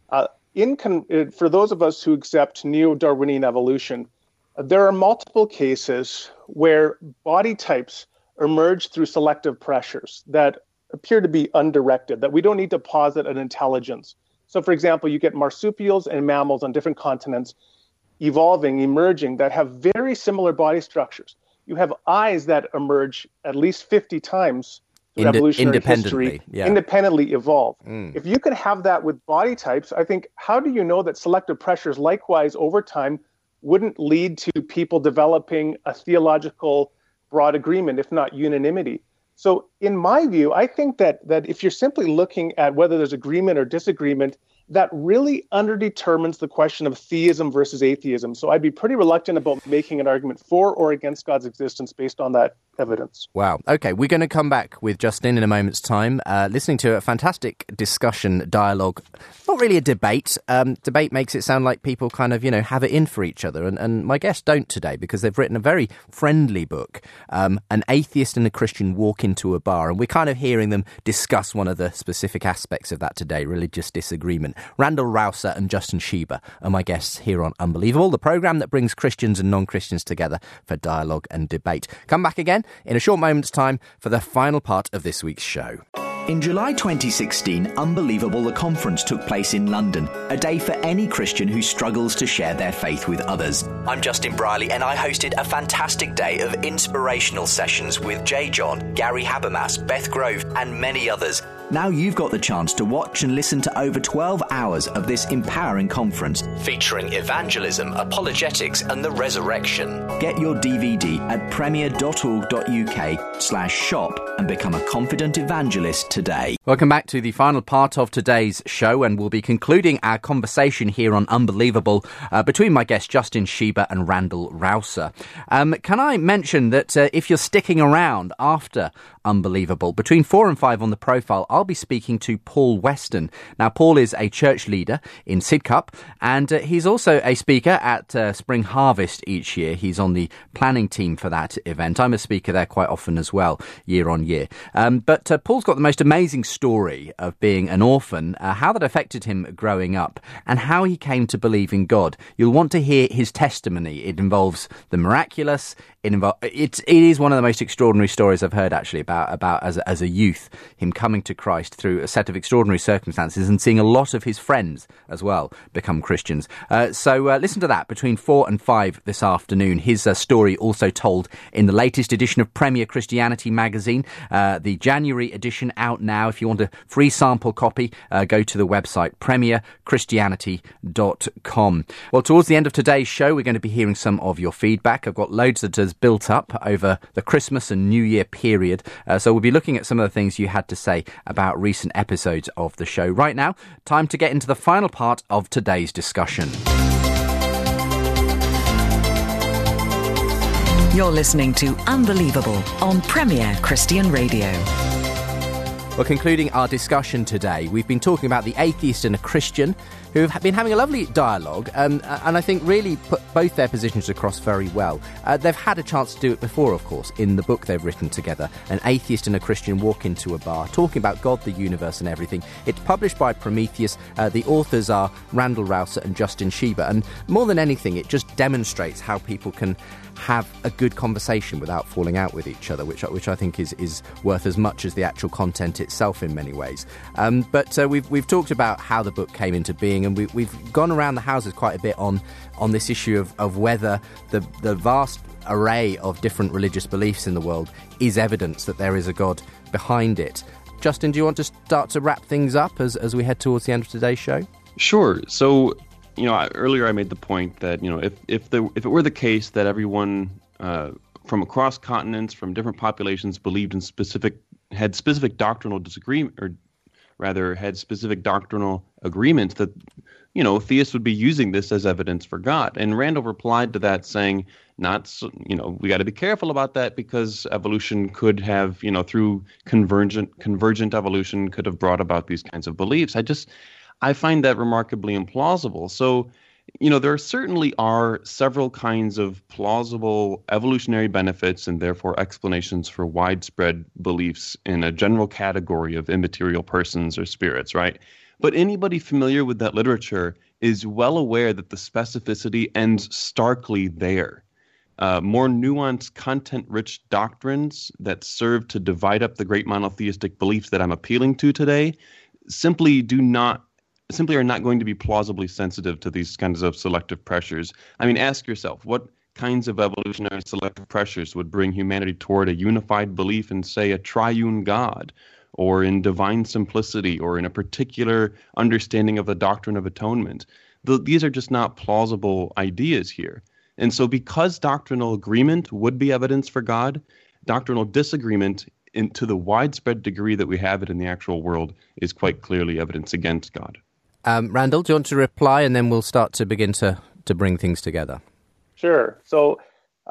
for those of us who accept neo-Darwinian evolution, there are multiple cases where body types emerge through selective pressures that appear to be undirected, that we don't need to posit an intelligence. So, for example, you get marsupials and mammals on different continents emerging that have very similar body structures. You have eyes that emerge at least 50 times through evolutionary history, independently evolve. If you can have that with body types, I think, how do you know that selective pressures likewise over time wouldn't lead to people developing a theological broad agreement, if not unanimity? So in my view, I think that if you're simply looking at whether there's agreement or disagreement, that really underdetermines the question of theism versus atheism. So I'd be pretty reluctant about making an argument for or against God's existence based on that evidence. Wow. Okay, we're going to come back with Justin in a moment's time, listening to a fantastic discussion, dialogue. Not really a debate. Debate makes it sound like people kind of, have it in for each other. And my guests don't today, because they've written a very friendly book, An Atheist and a Christian Walk into a Bar. And we're kind of hearing them discuss one of the specific aspects of that today, religious disagreement. Randall Rouser and Justin Shieber are my guests here on Unbelievable, the programme that brings Christians and non-Christians together for dialogue and debate. Come back again in a short moment's time for the final part of this week's show. In July 2016, Unbelievable the Conference took place in London, a day for any Christian who struggles to share their faith with others. I'm Justin Briley, and I hosted a fantastic day of inspirational sessions with Jay John, Gary Habermas, Beth Grove, and many others. Now you've got the chance to watch and listen to over 12 hours of this empowering conference, featuring evangelism, apologetics, and the resurrection. Get your DVD at premier.org.uk/shop and become a confident evangelist today. Welcome back to the final part of today's show, and we'll be concluding our conversation here on Unbelievable between my guests Justin Shieber and Randall Rouser. Can I mention that if you're sticking around after Unbelievable, between 4 and 5 on the profile, I'll be speaking to Paul Weston. Now, Paul is a church leader in Sidcup, and he's also a speaker at Spring Harvest each year. He's on the planning team for that event. I'm a speaker there quite often as well, year on year. But Paul's got the most amazing story of being an orphan, how that affected him growing up, and how he came to believe in God. You'll want to hear his testimony. It involves the miraculous. It is one of the most extraordinary stories I've heard, actually, about as a youth, him coming to Christ through a set of extraordinary circumstances and seeing a lot of his friends as well become Christians. So listen to that between 4 and 5 this afternoon. His story also told in the latest edition of Premier Christianity magazine, the January edition, out now. If you want a free sample copy, go to the website premierchristianity.com. Well, towards the end of today's show, we're going to be hearing some of your feedback. I've got loads that has built up over the Christmas and New Year period. So we'll be looking at some of the things you had to say about recent episodes of the show. Right now, time to get into the final part of today's discussion. You're listening to Unbelievable on Premier Christian Radio. Well, concluding our discussion today, we've been talking about the atheist and a Christian who have been having a lovely dialogue and I think really put both their positions across very well. They've had a chance to do it before, of course, in the book they've written together, An Atheist and a Christian Walk into a Bar, talking about God, the universe and everything. It's published by Prometheus. The authors are Randall Rouser and Justin Shieber, and more than anything, it just demonstrates how people can have a good conversation without falling out with each other, which I think is worth as much as the actual content itself in many ways. But we've talked about how the book came into being, and we've gone around the houses quite a bit on this issue of whether the vast array of different religious beliefs in the world is evidence that there is a God behind it. Justin, do you want to start to wrap things up as we head towards the end of today's show? Sure. So, earlier I made the point that, if it were the case that everyone from across continents, from different populations, believed in specific had specific doctrinal disagreement, or rather had specific doctrinal agreements that, theists would be using this as evidence for God. And Randall replied to that saying, we got to be careful about that because evolution could have, through convergent evolution could have brought about these kinds of beliefs. I find that remarkably implausible. So, there certainly are several kinds of plausible evolutionary benefits and therefore explanations for widespread beliefs in a general category of immaterial persons or spirits, right? But anybody familiar with that literature is well aware that the specificity ends starkly there. More nuanced, content-rich doctrines that serve to divide up the great monotheistic beliefs that I'm appealing to today simply are not going to be plausibly sensitive to these kinds of selective pressures. I mean, ask yourself, what kinds of evolutionary selective pressures would bring humanity toward a unified belief in, say, a triune God, or in divine simplicity, or in a particular understanding of the doctrine of atonement? These are just not plausible ideas here. And so because doctrinal agreement would be evidence for God, doctrinal disagreement to the widespread degree that we have it in the actual world is quite clearly evidence against God. Randall, do you want to reply, and then we'll start to begin to bring things together? Sure. So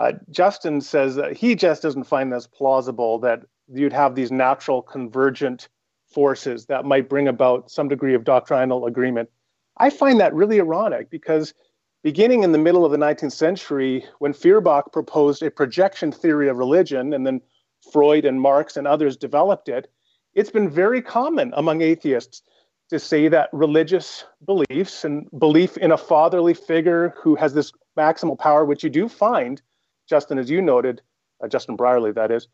Justin says that he just doesn't find this plausible that you'd have these natural convergent forces that might bring about some degree of doctrinal agreement. I find that really ironic because beginning in the middle of the 19th century, when Feuerbach proposed a projection theory of religion, and then Freud and Marx and others developed it, it's been very common among atheists to say that religious beliefs and belief in a fatherly figure who has this maximal power, which you do find, Justin, as you noted, Justin Brierley, that is,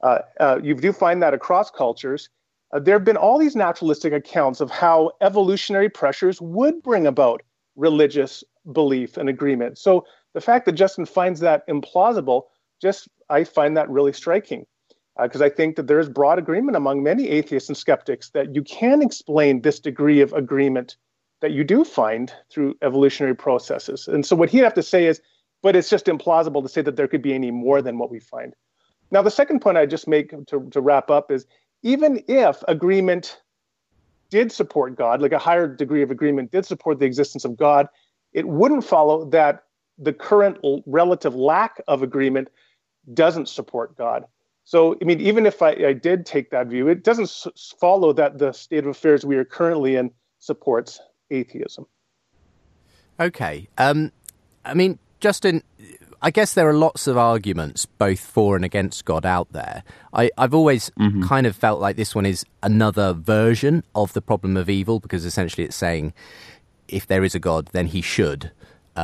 you do find that across cultures. There have been all these naturalistic accounts of how evolutionary pressures would bring about religious belief and agreement. So the fact that Justin finds that implausible, I find that really striking. Because I think that there is broad agreement among many atheists and skeptics that you can explain this degree of agreement that you do find through evolutionary processes. And so what he'd have to say is, but it's just implausible to say that there could be any more than what we find. Now, the second point I just make to wrap up is, even if agreement did support God, like a higher degree of agreement did support the existence of God, it wouldn't follow that the current relative lack of agreement doesn't support God. So, I mean, even if I did take that view, it doesn't follow that the state of affairs we are currently in supports atheism. Okay. I mean, Justin, I guess there are lots of arguments, both for and against God, out there. I've always kind of felt like this one is another version of the problem of evil, because essentially it's saying if there is a God, then he should.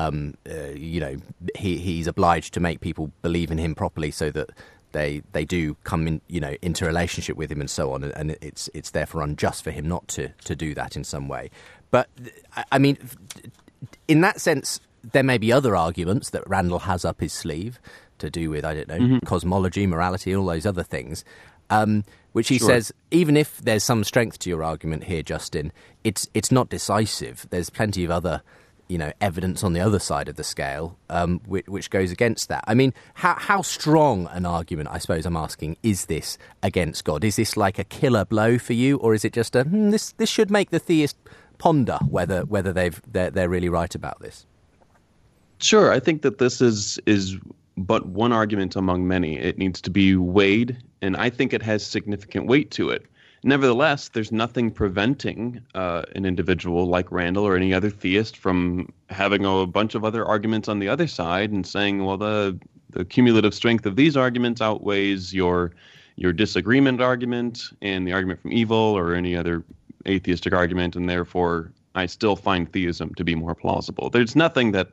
He's obliged to make people believe in him properly so that they do come in, into relationship with him and so on, and it's therefore unjust for him not to do that in some way. But I mean, in that sense, there may be other arguments that Randall has up his sleeve to do with, I don't know, cosmology, morality, all those other things, which he says, even if there's some strength to your argument here, Justin, it's not decisive. There's plenty of other evidence on the other side of the scale, which goes against that. I mean, how strong an argument, I suppose I'm asking, is this against God? Is this like a killer blow for you, or is it just this should make the theist ponder whether they're really right about this? Sure, I think that this is but one argument among many. It needs to be weighed, and I think it has significant weight to it. Nevertheless, there's nothing preventing an individual like Randall or any other theist from having a bunch of other arguments on the other side and saying, well, the cumulative strength of these arguments outweighs your disagreement argument and the argument from evil or any other atheistic argument, and therefore I still find theism to be more plausible. There's nothing that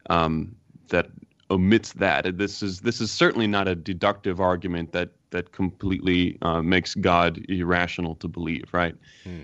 omits that. This is certainly not a deductive argument that completely makes God irrational to believe, right?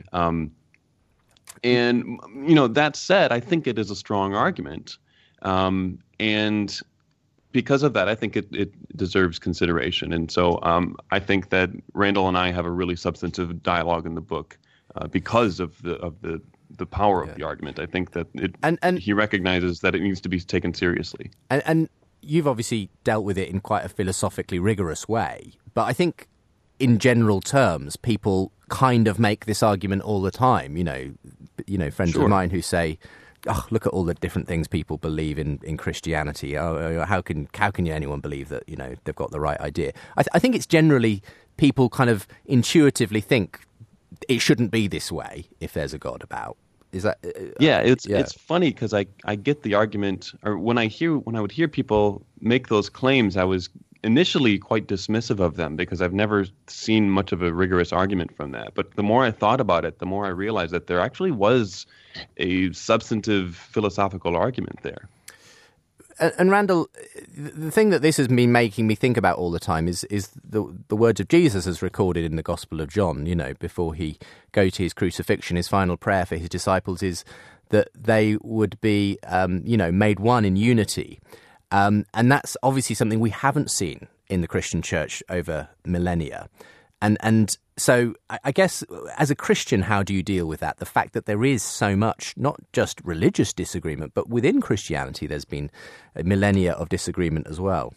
And that said, I think it is a strong argument, and because of that, I think it deserves consideration. And so I think that Randall and I have a really substantive dialogue in the book because of the power of the argument. I think that he recognizes that it needs to be taken seriously. And you've obviously dealt with it in quite a philosophically rigorous way, but I think in general terms, people kind of make this argument all the time. Friends of mine who say, "Oh, look at all the different things people believe in Christianity. Oh, how can anyone believe that they've got the right idea?" I think it's generally people kind of intuitively think it shouldn't be this way if there's a God about. Is that? It's funny because I get the argument, or when I would hear people make those claims, I was initially quite dismissive of them because I've never seen much of a rigorous argument from that. But the more I thought about it, the more I realized that there actually was a substantive philosophical argument there. And Randall, the thing that this has been making me think about all the time is the words of Jesus as recorded in the Gospel of John. Before he go to his crucifixion, his final prayer for his disciples is that they would be, made one in unity. And that's obviously something we haven't seen in the Christian church over millennia. And so I guess as a Christian, how do you deal with that? The fact that there is so much, not just religious disagreement, but within Christianity, there's been a millennia of disagreement as well.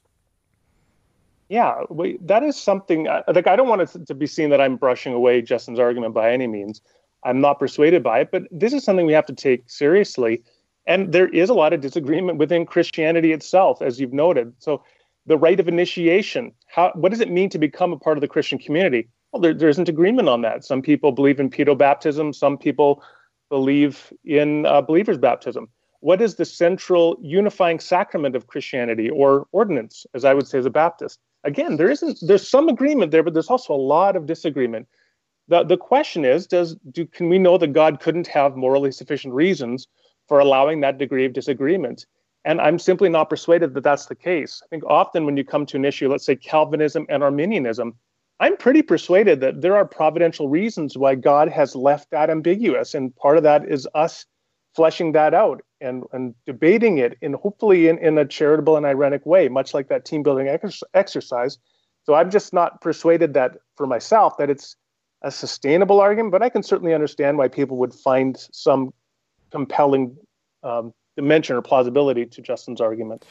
Yeah, that is something. I don't want it to be seen that I'm brushing away Justin's argument by any means. I'm not persuaded by it, but this is something we have to take seriously. And there is a lot of disagreement within Christianity itself, as you've noted. So the rite of initiation, what does it mean to become a part of the Christian community? Well, there isn't agreement on that. Some people believe in pedobaptism. Some people believe in believer's baptism. What is the central unifying sacrament of Christianity, or ordinance, as I would say as a Baptist? Again, there's some agreement there, but there's also a lot of disagreement. The question is, can we know that God couldn't have morally sufficient reasons for allowing that degree of disagreement? And I'm simply not persuaded that that's the case. I think often when you come to an issue, let's say Calvinism and Arminianism, I'm pretty persuaded that there are providential reasons why God has left that ambiguous. And part of that is us fleshing that out and debating it hopefully in a charitable and ironic way, much like that team building exercise. So I'm just not persuaded that for myself that it's a sustainable argument, but I can certainly understand why people would find some compelling dimension or plausibility to Justin's argument.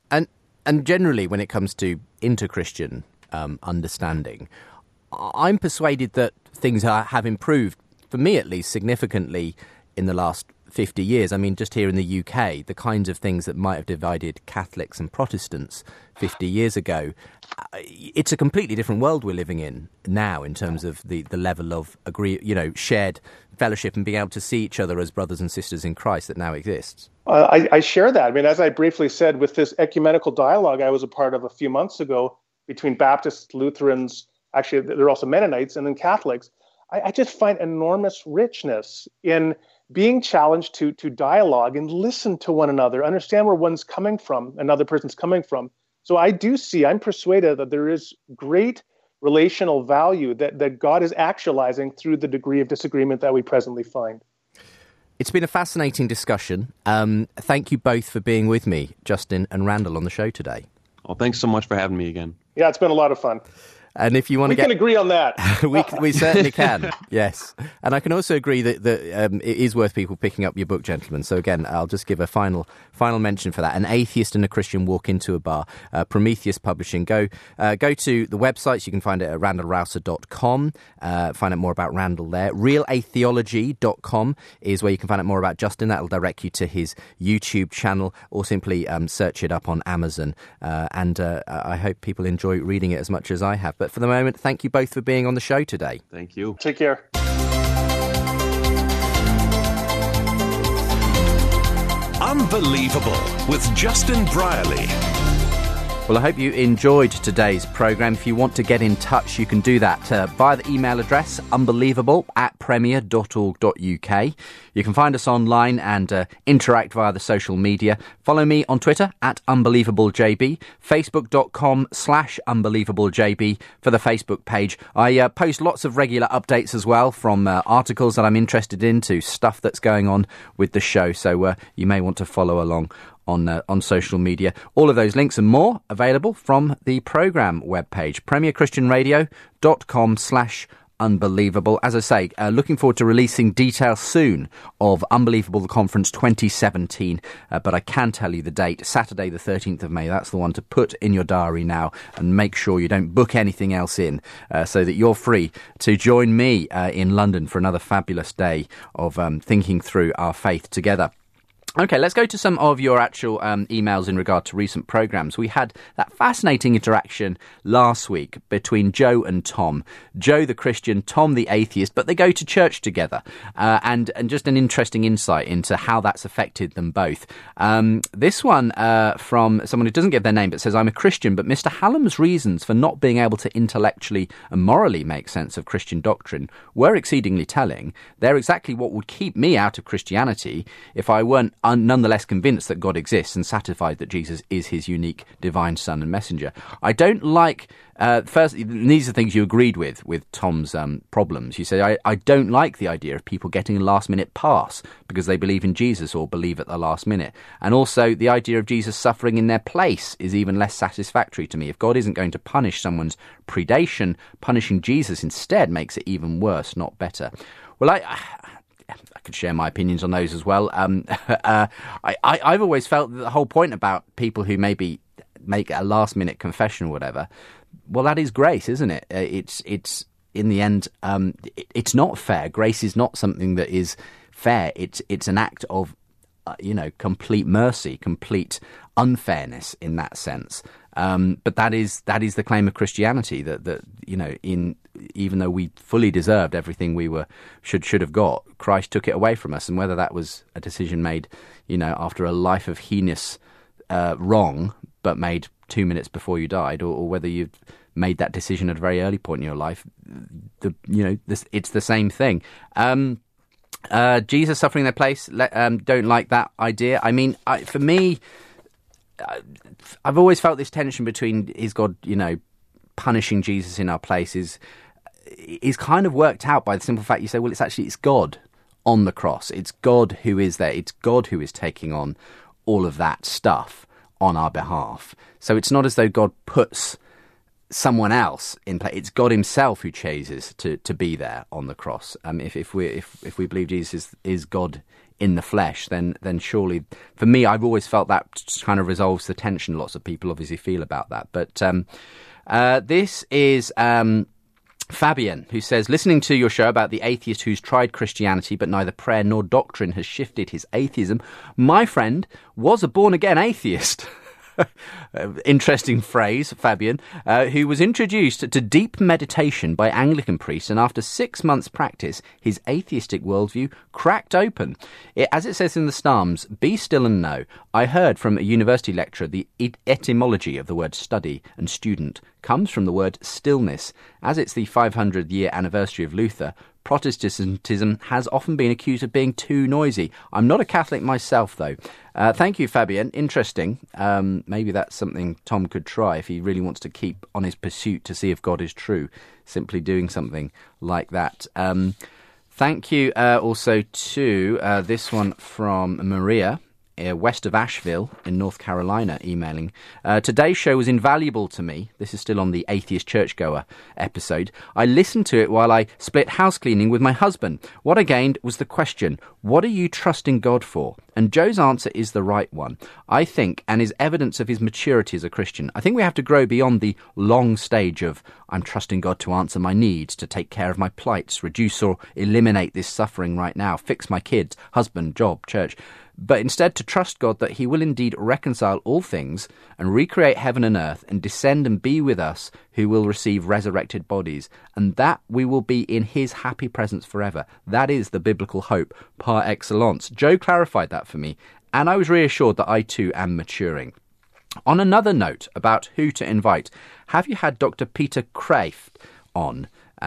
And generally, when it comes to inter-Christian understanding, I'm persuaded that things have improved, for me at least, significantly in the last 50 years. I mean, just here in the UK, the kinds of things that might have divided Catholics and Protestants 50 years ago, it's a completely different world we're living in now in terms of the level of shared fellowship and being able to see each other as brothers and sisters in Christ that now exists. I share that. I mean, as I briefly said, with this ecumenical dialogue I was a part of a few months ago between Baptists, Lutherans, actually there are also Mennonites, and then Catholics, I just find enormous richness in being challenged to dialogue and listen to one another, understand where one's coming from, another person's coming from. So I'm persuaded that there is great relational value that God is actualizing through the degree of disagreement that we presently find. It's been a fascinating discussion. Thank you both for being with me, Justin and Randall, on the show today. Well, thanks so much for having me again. Yeah, it's been a lot of fun. And if you want we can agree on that. we certainly can, yes. And I can also agree that it is worth people picking up your book, gentlemen. So again, I'll just give a final mention for that. An Atheist and a Christian Walk into a Bar, Prometheus Publishing. Go to the websites. You can find it at randallrouser.com. Find out more about Randall there. realatheology.com is where you can find out more about Justin. That'll direct you to his YouTube channel, or simply search it up on Amazon. And I hope people enjoy reading it as much as I have. But for the moment, thank you both for being on the show today. Thank you. Take care. Unbelievable with Justin Brierley. Well, I hope you enjoyed today's programme. If you want to get in touch, you can do that via the email address unbelievable@premier.org.uk. You can find us online and interact via the social media. Follow me on Twitter @UnbelievableJB, Facebook.com/UnbelievableJB for the Facebook page. I post lots of regular updates as well, from articles that I'm interested in to stuff that's going on with the show. So you may want to follow along on social media. All of those links and more available from the programme webpage, premierchristianradio.com/unbelievable. Unbelievable. As I say, looking forward to releasing details soon of Unbelievable the Conference 2017, but I can tell you the date, Saturday the 13th of May. That's the one to put in your diary now, and make sure you don't book anything else in, so that you're free to join me in London for another fabulous day of thinking through our faith together. OK, let's go to some of your actual emails in regard to recent programmes. We had that fascinating interaction last week between Joe and Tom. Joe the Christian, Tom the atheist, but they go to church together. And just an interesting insight into how that's affected them both. This one from someone who doesn't give their name but says, I'm a Christian, but Mr. Hallam's reasons for not being able to intellectually and morally make sense of Christian doctrine were exceedingly telling. They're exactly what would keep me out of Christianity if I weren't nonetheless convinced that God exists and satisfied that Jesus is his unique divine son and messenger. I don't like, first, these are things you agreed with Tom's problems. You say, I don't like the idea of people getting a last-minute pass because they believe in Jesus or believe at the last minute. And also, the idea of Jesus suffering in their place is even less satisfactory to me. If God isn't going to punish someone's predation, punishing Jesus instead makes it even worse, not better. Well, I could share my opinions on those as well. I've always felt that the whole point about people who maybe make a last-minute confession or whatever, well, that is grace, isn't it? It's in the end, it's not fair. Grace is not something that is fair. It's an act of, complete mercy, complete unfairness in that sense. But that is the claim of Christianity, that even though we fully deserved everything we should have got, Christ took it away from us. And whether that was a decision made, after a life of heinous wrong, but made 2 minutes before you died, or whether you've made that decision at a very early point in your life, it's the same thing. Jesus suffering their place, don't like that idea. I mean, for me, I've always felt this tension between, is God, punishing Jesus in our place is kind of worked out by the simple fact you say, well, it's God on the cross. It's God who is there. It's God who is taking on all of that stuff on our behalf. So it's not as though God puts someone else in place. It's God himself who chooses to be there on the cross. If we believe Jesus is God in the flesh, then surely, for me, I've always felt that kind of resolves the tension lots of people obviously feel about that. But this is Fabian, who says, listening to your show about the atheist who's tried Christianity but neither prayer nor doctrine has shifted his atheism, my friend was a born-again atheist. Interesting phrase, Fabian, who was introduced to deep meditation by Anglican priests, and after 6 months' practice, his atheistic worldview cracked open. As it says in the Psalms, be still and know. I heard from a university lecturer the etymology of the word study and student comes from the word stillness. As it's the 500-year anniversary of Luther, Protestantism has often been accused of being too noisy. I'm not a Catholic myself, though. Thank you, Fabian. Interesting. Maybe that's something Tom could try if he really wants to keep on his pursuit to see if God is true, simply doing something like that. Thank you also to this one from Maria, west of Asheville in North Carolina, emailing. Today's show was invaluable to me. This is still on the Atheist Churchgoer episode. I listened to it while I split house cleaning with my husband. What I gained was the question, what are you trusting God for? And Joe's answer is the right one, I think, and is evidence of his maturity as a Christian. I think we have to grow beyond the long stage of, I'm trusting God to answer my needs, to take care of my plights, reduce or eliminate this suffering right now, fix my kids, husband, job, church, but instead to trust God that he will indeed reconcile all things and recreate heaven and earth and descend and be with us who will receive resurrected bodies, and that we will be in his happy presence forever. That is the biblical hope par excellence. Joe clarified that for me, and I was reassured that I too am maturing. On another note about who to invite, have you had Dr. Peter Kraft on?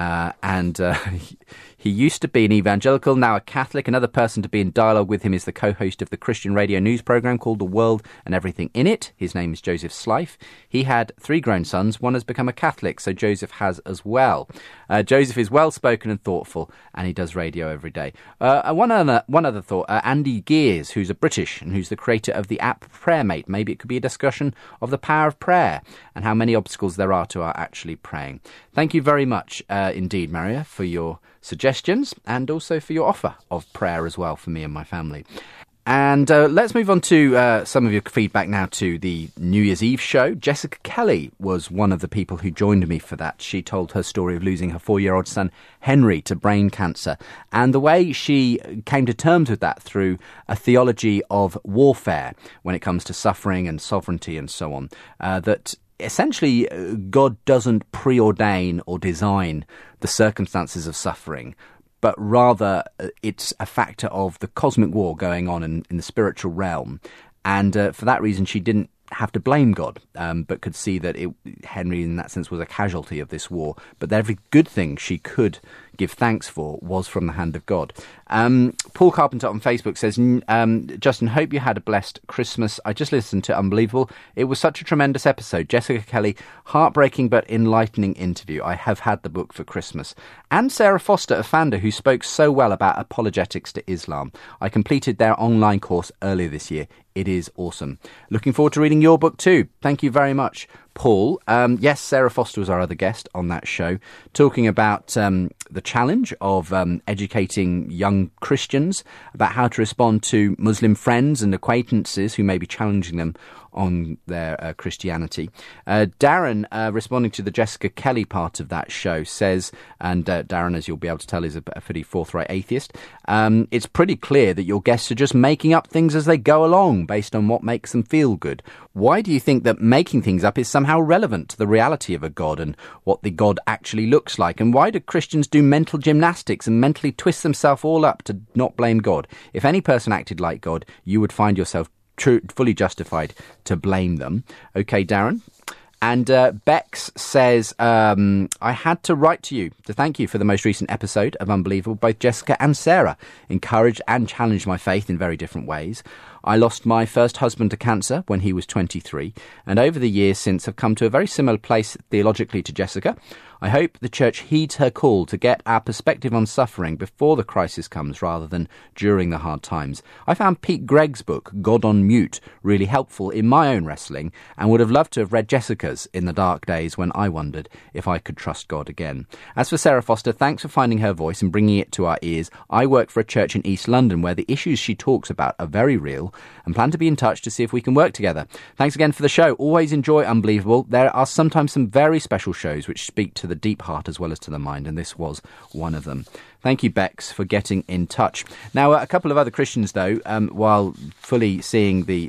He used to be an evangelical, now a Catholic. Another person to be in dialogue with him is the co-host of the Christian radio news programme called The World and Everything in It. His name is Joseph Slife. He had 3 grown sons. One has become a Catholic, so Joseph has as well. Joseph is well-spoken and thoughtful, and he does radio every day. One other thought, Andy Gears, who's a British and who's the creator of the app PrayerMate. Maybe it could be a discussion of the power of prayer and how many obstacles there are to our actually praying. Thank you very much indeed, Maria, for your suggestions and also for your offer of prayer as well for me and my family. And let's move on to some of your feedback now to the New Year's Eve show. Jessica Kelly was one of the people who joined me for that. She told her story of losing her 4-year-old son, Henry, to brain cancer, and the way she came to terms with that through a theology of warfare when it comes to suffering and sovereignty and so on, that essentially God doesn't preordain or design the circumstances of suffering, but rather it's a factor of the cosmic war going on in the spiritual realm. And for that reason, she didn't have to blame God, but could see that Henry, in that sense, was a casualty of this war. But every good thing she could give thanks for was from the hand of God. Paul Carpenter on Facebook says, Justin, hope you had a blessed Christmas. I just listened to Unbelievable. It was such a tremendous episode. Jessica Kelly, heartbreaking but enlightening interview. I have had the book for Christmas. And Sarah Foster of Fanda, who spoke so well about apologetics to Islam. I completed their online course earlier this year. It is awesome. Looking forward to reading your book too. Thank you very much, Paul. Yes, Sarah Foster was our other guest on that show, talking about the challenge of educating young Christians about how to respond to Muslim friends and acquaintances who may be challenging them on their Christianity. Darren, responding to the Jessica Kelly part of that show, says, and Darren, as you'll be able to tell, is a pretty forthright atheist, it's pretty clear that your guests are just making up things as they go along based on what makes them feel good. Why do you think that making things up is somehow relevant to the reality of a God and what the God actually looks like? And why do Christians do mental gymnastics and mentally twist themselves all up to not blame God? If any person acted like God, you would find yourself fully justified to blame them. Okay, Darren. And Bex says, I had to write to you to thank you for the most recent episode of Unbelievable. Both Jessica and Sarah encouraged and challenged my faith in very different ways. I lost my first husband to cancer when he was 23, and over the years since have come to a very similar place theologically to Jessica. I hope the church heeds her call to get our perspective on suffering before the crisis comes rather than during the hard times. I found Pete Gregg's book, God on Mute, really helpful in my own wrestling and would have loved to have read Jessica's in the dark days when I wondered if I could trust God again. As for Sarah Foster, thanks for finding her voice and bringing it to our ears. I work for a church in East London where the issues she talks about are very real and plan to be in touch to see if we can work together. Thanks again for the show. Always enjoy Unbelievable. There are sometimes some very special shows which speak to the deep heart as well as to the mind, and this was one of them. Thank you, Bex, for getting in touch. Now, a couple of other Christians, though, while fully seeing the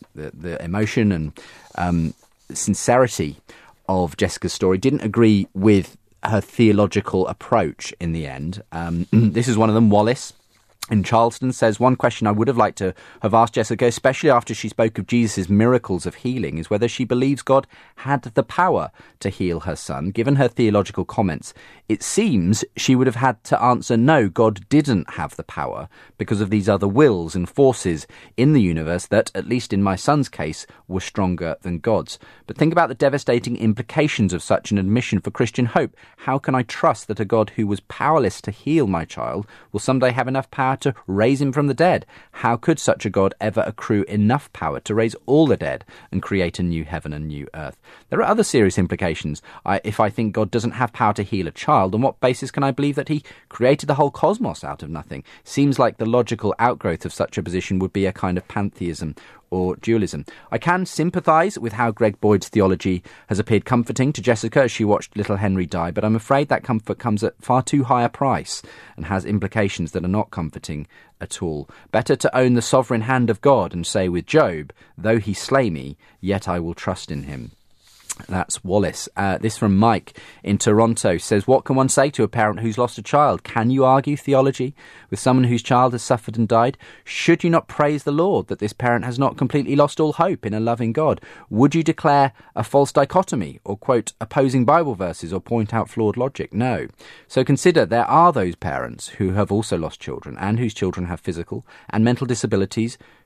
emotion and sincerity of Jessica's story, didn't agree with her theological approach in the end. This is one of them, Wallace in Charleston, says, one question I would have liked to have asked Jessica, especially after she spoke of Jesus' miracles of healing, is whether she believes God had the power to heal her son. Given her theological comments, it seems she would have had to answer no, God didn't have the power because of these other wills and forces in the universe that, at least in my son's case, were stronger than God's. But think about the devastating implications of such an admission for Christian hope. How can I trust that a God who was powerless to heal my child will someday have enough power to raise him from the dead? How could such a God ever accrue enough power to raise all the dead and create a new heaven and new earth? There are other serious implications. If I think God doesn't have power to heal a child, on what basis can I believe that he created the whole cosmos out of nothing? Seems like the logical outgrowth of such a position would be a kind of pantheism or dualism. I can sympathise with how Greg Boyd's theology has appeared comforting to Jessica as she watched little Henry die, but I'm afraid that comfort comes at far too high a price and has implications that are not comforting at all. Better to own the sovereign hand of God and say with Job, though he slay me, yet I will trust in him. That's Wallace. This from Mike in Toronto says, what can one say to a parent who's lost a child? Can you argue theology with someone whose child has suffered and died? Should you not praise the Lord that this parent has not completely lost all hope in a loving God? Would you declare a false dichotomy or quote opposing Bible verses or point out flawed logic? No. So consider there are those parents who have also lost children and whose children have physical and mental disabilities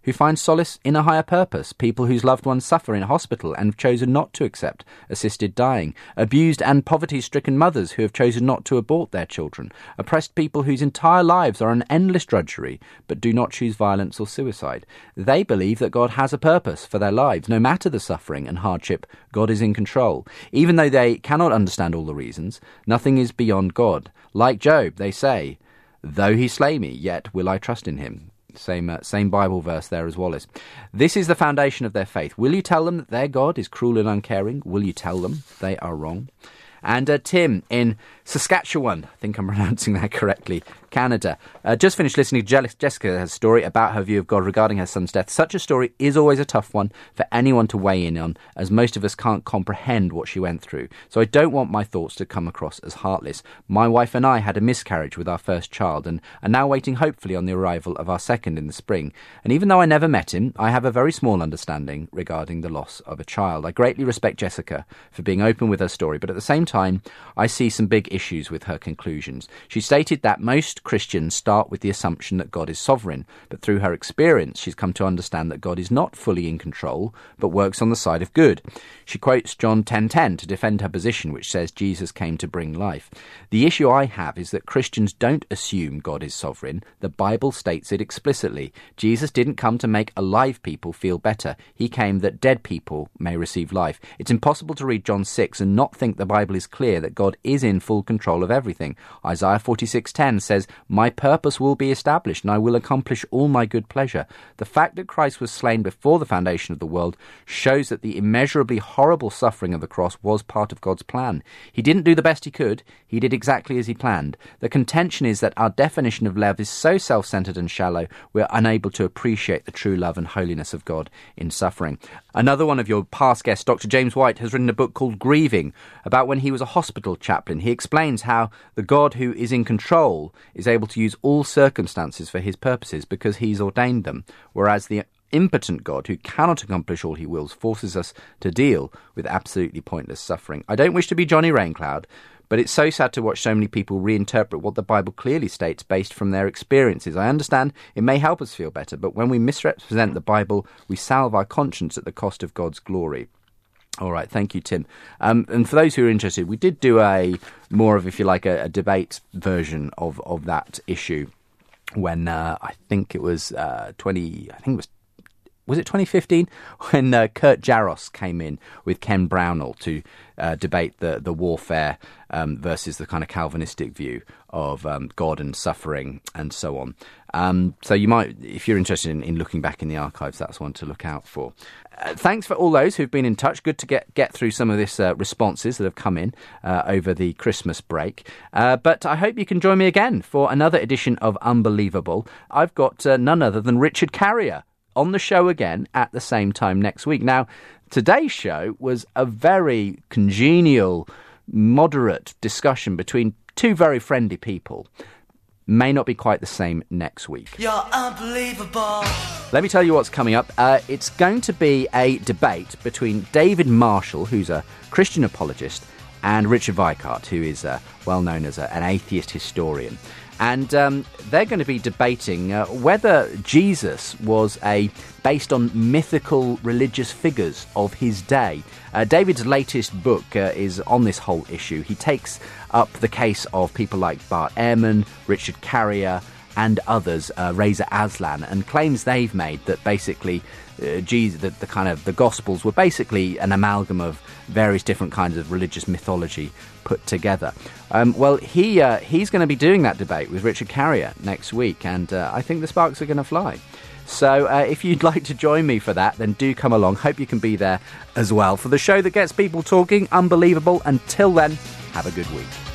who find solace in a higher purpose, people whose loved ones suffer in hospital and have chosen not to accept assisted dying, abused and poverty-stricken mothers who have chosen not to abort their children, oppressed people whose entire lives are an endless drudgery but do not choose violence or suicide. They believe that God has a purpose for their lives. No matter the suffering and hardship, God is in control. Even though they cannot understand all the reasons, nothing is beyond God. Like Job, they say, though he slay me, yet will I trust in him. Same Bible verse there as Wallace. This is the foundation of their faith. Will you tell them that their God is cruel and uncaring? Will you tell them they are wrong? And Tim in Saskatchewan, I think I'm pronouncing that correctly, Canada, just finished listening to Jessica's story about her view of God regarding her son's death. Such a story is always a tough one for anyone to weigh in on, as most of us can't comprehend what she went through. So I don't want my thoughts to come across as heartless. My wife and I had a miscarriage with our first child and are now waiting hopefully on the arrival of our second in the spring. And even though I never met him, I have a very small understanding regarding the loss of a child. I greatly respect Jessica for being open with her story, but at the same time, I see some big issues with her conclusions. She stated that most Christians start with the assumption that God is sovereign, but through her experience, she's come to understand that God is not fully in control, but works on the side of good. She quotes John 10:10 to defend her position, which says Jesus came to bring life. The issue I have is that Christians don't assume God is sovereign. The Bible states it explicitly. Jesus didn't come to make alive people feel better. He came that dead people may receive life. It's impossible to read John 6 and not think the Bible is clear that God is in full control of everything. Isaiah 46:10 says, "My purpose will be established, and I will accomplish all my good pleasure." The fact that Christ was slain before the foundation of the world shows that the immeasurably horrible suffering of the cross was part of God's plan. He didn't do the best he could. He did exactly as he planned. The contention is that our definition of love is so self-centered and shallow, we're unable to appreciate the true love and holiness of God in suffering. Another one of your past guests, Dr. James White, has written a book called Grieving, about when he was a hospital chaplain. He explains how the God who is in control is able to use all circumstances for his purposes because he's ordained them, whereas the impotent God who cannot accomplish all he wills forces us to deal with absolutely pointless suffering. I don't wish to be Johnny Raincloud, but it's so sad to watch so many people reinterpret what the Bible clearly states based from their experiences. I understand it may help us feel better, but when we misrepresent the Bible, we salve our conscience at the cost of God's glory. All right, thank you, Tim. And for those who are interested, we did do a more of, if you like, a debate version of that issue when I think it was was it 2015 when Kurt Jaros came in with Ken Brownell to debate the warfare versus the kind of Calvinistic view of God and suffering and so on. So you might, if you're interested in looking back in the archives, that's one to look out for. Thanks for all those who've been in touch. Good to get through some of this responses that have come in over the Christmas break. But I hope you can join me again for another edition of Unbelievable. I've got none other than Richard Carrier on the show again at the same time next week. Now, today's show was a very congenial, moderate discussion between two very friendly people. May not be quite the same next week. You're unbelievable. Let me tell you what's coming up. It's going to be a debate between David Marshall, who's a Christian apologist, and Richard Weikart, who is well known as an atheist historian. And they're going to be debating whether Jesus was based on mythical religious figures of his day. David's latest book is on this whole issue. He takes up the case of people like Bart Ehrman, Richard Carrier, and others, Reza Aslan, and claims they've made that basically Jesus, the Gospels were basically an amalgam of various different kinds of religious mythology put together. Well, he's going to be doing that debate with Richard Carrier next week, and I think the sparks are going to fly. So if you'd like to join me for that, then do come along. Hope you can be there as well for the show that gets people talking. Unbelievable. Until then, have a good week.